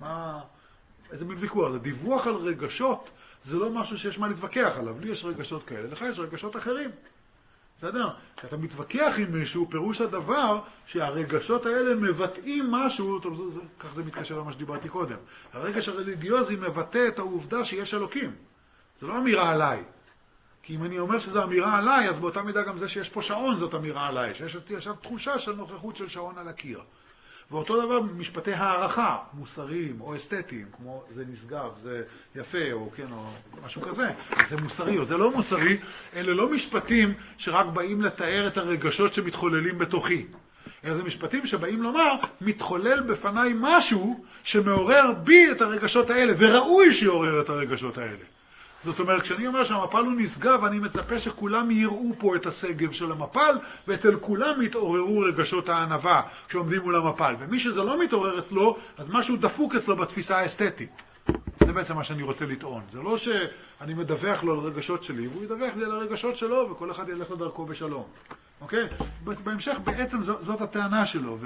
איזה מין ויכוח? זה דיווח על רגשות, זה לא משהו שיש מה להתווכח עליו. לי יש רגשות כאלה, לך יש רגשות אחרים. בסדר? כשאתה מתווכח עם מישהו, פירוש הדבר שהרגשות האלה מבטאים משהו, כך זה מתקשר למה שדיברתי קודם. הרגש הרליגיוזי מבטא את העובדה שיש אלוקים. זה לא אמירה עליי. כי אם אני אומר שזו אמירה עליי, אז באותה מידה גם זה שיש פה שעון זאת אמירה עליי. שיש עכשיו תחושה של נוכחות של שעון על הקיר. ואותו דבר משפטי הערכה, מוסריים או אסתטיים, כמו זה נשגב, זה יפה או כן או משהו כזה, זה מוסרי או זה לא מוסרי, אלה לא משפטים שרק באים לתאר את הרגשות שמתחוללים בתוכי. אלא זה משפטים שבאים לומר, מתחולל בפניי משהו שמעורר בי את הרגשות האלה, וראוי שיעורר את הרגשות האלה. זאת אומרת, כשאני אומר שהמפל הוא נשגב, אני מצפה שכולם יראו פה את הסגב של המפל, ואצל כולם יתעוררו רגשות הענווה כשעומדים מול המפל. ומי שזה לא מתעורר אצלו, אז משהו דפוק אצלו בתפיסה האסתטית. זה בעצם מה שאני רוצה לטעון. זה לא שאני מדווח לו על הרגשות שלי, והוא ידווח לי על הרגשות שלו, וכל אחד ילך לדרכו בשלום. אוקיי? בהמשך בעצם זאת הטענה שלו,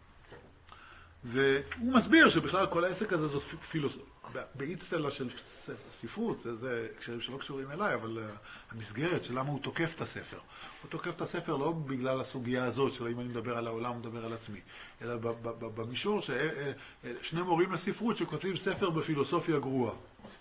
והוא מסביר שבכלל כל העסק הזה זאת באיצטלה של ספרות, זה קשרים שלא קשורים אליי, אבל המסגרת של למה הוא תוקף את הספר. הוא תוקף את הספר לא בגלל הסוגיה הזאת, של אם אני מדבר על העולם או מדבר על עצמי, אלא במישור ששני מורים לספרות שכותבים ספר בפילוסופיה גרועה.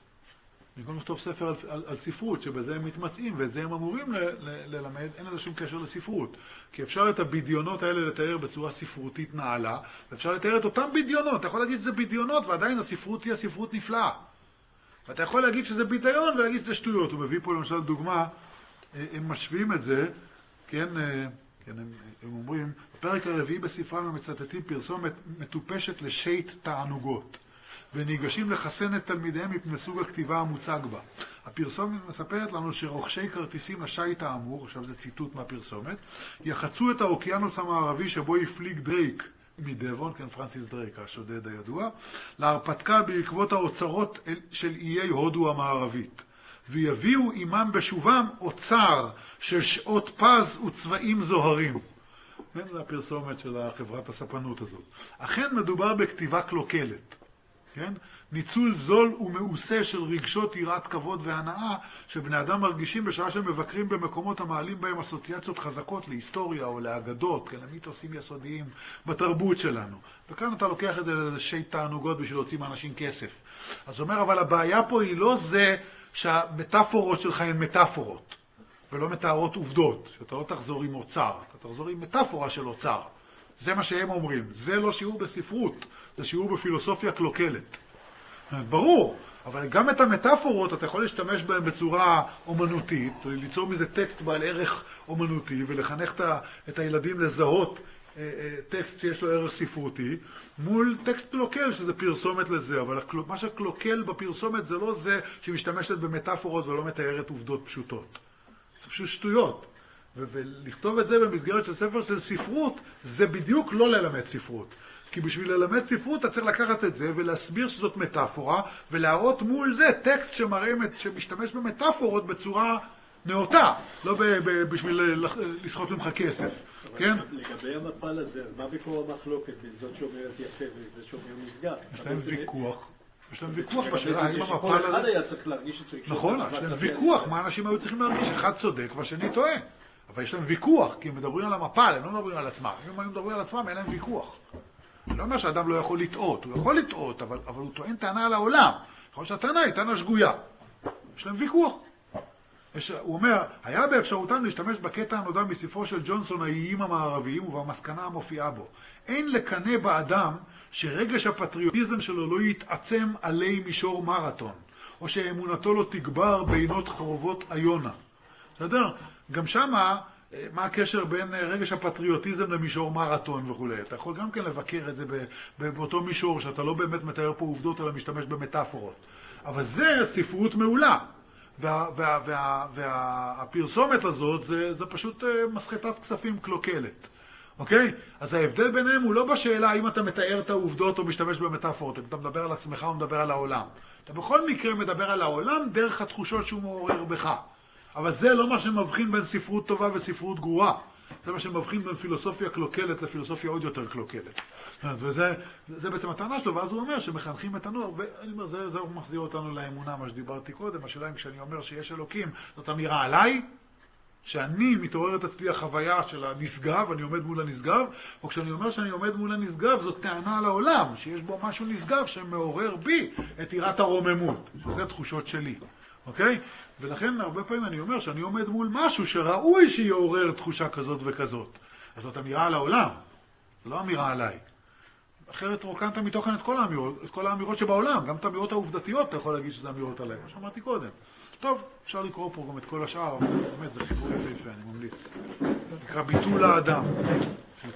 במקום לכתוב ספר על ספרות, שבזה הם מתמצאים, ואת זה הם אמורים ללמד, אין לזה שום קשר לספרות. כי אפשר את הבדיונות האלה לתאר בצורה ספרותית נעלה, ואפשר לתאר את אותם בדיונות. אתה יכול להגיד שזה בדיונות, ועדיין הספרות היא הספרות נפלאה. ואתה יכול להגיד שזה בידיון, ולהגיד שזה שטויות. הוא מביא פה למשל דוגמה, הם משווים את זה, כן, הם אומרים, בפרק הרביעי בספרם הם מצטטים פרסומת מטופשת לשייט תענוגות. וניגשים לחסן את תלמידיהם מפני סוג הכתיבה המוצג בה. הפרסומת מספרת לנו שרוכשי כרטיסים לשייט האמור, עכשיו זה ציטוט מהפרסומת, יחצו את האוקיינוס המערבי שבו יפליג דרייק מדבון, כן, פרנסיס דרייק, השודד הידוע, להרפתקה בעקבות האוצרות של איי הודו המערבית, ויביאו עמם בשובם אוצר של שעות פז וצבעים זוהרים. זה הפרסומת של חברת הספנות הזאת. אכן מדובר בכתיבה קלוקלת. כן? ניצול זול ומעושה של רגשות יראת כבוד והנאה שבני אדם מרגישים בשעה שהם מבקרים במקומות המעלים בהם אסוציאציות חזקות להיסטוריה או לאגדות, כן, למיתוסים יסודיים בתרבות שלנו. וכאן אתה לוקח את זה לשייט תענוגות בשביל להוציא מאנשים כסף. אז אומר, אבל הבעיה פה היא לא זה שהמטאפורות שלך הן מטאפורות ולא מתארות עובדות, שאתה לא תחזור עם אוצר, אתה תחזור עם מטאפורה של אוצר. זה מה שהם אומרים. זה לא שיעור בספרות, זה שיעור בפילוסופיה קלוקלת. ברור, אבל גם את המטאפורות אתה יכול להשתמש בהן בצורה אומנותית, ליצור מזה טקסט בעל ערך אומנותי, ולחנך את הילדים לזהות טקסט שיש לו ערך ספרותי, מול טקסט קלוקל, שזה פרסומת לזה. אבל מה שקלוקל בפרסומת זה לא זה שמשתמשת במטאפורות ולא מתארת עובדות פשוטות. זה פשוט שטויות. ולכתוב את זה במסגרת של ספר של ספרות, זה בדיוק לא ללמד ספרות. כי בשביל ללמד ספרות אתה צריך לקחת את זה ולהסביר שזאת מטאפורה, ולהראות מול זה טקסט שמשתמש במטאפורות בצורה נאותה, לא בשביל לסחוט ממך כסף. כן? לגבי המפל הזה, אז מה ביקור המחלוקת בין זאת שאומרת יפה וזה שאומר מסגר? יש להם ויכוח. יש להם ויכוח בשאלה, האם המפל כל אחד היה צריך להרגיש את רגשות. נכון, יש להם ויכוח, מה אנשים היו צריכים להרגיש? אחד צודק והשני טועה. אבל יש להם ויכוח, כי הם מדברים על המפל, הם לא מדברים על עצמם. אם הם מדברים על עצמם, אין להם ויכוח. אני לא אומר שאדם לא יכול לטעות, הוא יכול לטעות, אבל הוא טוען טענה על העולם. יכול להיות שהטענה היא טענה שגויה. יש להם ויכוח. הוא אומר, היה באפשרותם להשתמש בקטע הנודע מספרו של ג'ונסון, האיים המערביים, ובמסקנה המופיעה בו. אין לקנה באדם שרגש הפטריוטיזם שלו לא יתעצם עלי מישור מרתון, או שאמונתו לא תגבר בינות חרובות איונה. בסדר? גם שמה, מה הקשר בין רגש הפטריוטיזם למישור מרתון וכו'. אתה יכול גם כן לבקר את זה באותו מישור, שאתה לא באמת מתאר פה עובדות, אלא משתמש במטאפורות. אבל זה ספרות מעולה. והפרסומת הזאת, זה פשוט מסחטת כספים קלוקלת. אוקיי? אז ההבדל ביניהם הוא לא בשאלה האם אתה מתאר את העובדות או משתמש במטאפורות. אם אתה מדבר על עצמך או מדבר על העולם. אתה בכל מקרה מדבר על העולם דרך התחושות שהוא מעורר בך. אבל זה לא מה שמבחין בין ספרות טובה וספרות גרועה. זה מה שמבחין בין פילוסופיה קלוקלת לפילוסופיה עוד יותר קלוקלת. וזה בעצם הטענה שלו, ואז הוא אומר שמחנכים את הנוער, ואני אומר, זה מחזיר אותנו לאמונה, מה שדיברתי קודם. השאלה אם כשאני אומר שיש אלוקים, זאת אמירה עליי, שאני מתעוררת אצלי החוויה של הנשגב, אני עומד מול הנשגב, או כשאני אומר שאני עומד מול הנשגב, זאת טענה על העולם, שיש בו משהו נשגב שמעורר בי את יראת הרוממות, שזה תחושות שלי. אוקיי? ולכן הרבה פעמים אני אומר שאני עומד מול משהו שראוי שיעורר תחושה כזאת וכזאת. אז זאת אמירה על העולם, זה לא אמירה עליי. אחרת רוקנת מתוכן את כל האמירות שבעולם, גם את האמירות העובדתיות אתה יכול להגיד שזה אמירות עליי, מה שאמרתי קודם. טוב, אפשר לקרוא פה גם את כל השאר, אבל באמת זה חיבור יפה, אני ממליץ. נקרא ביטול האדם.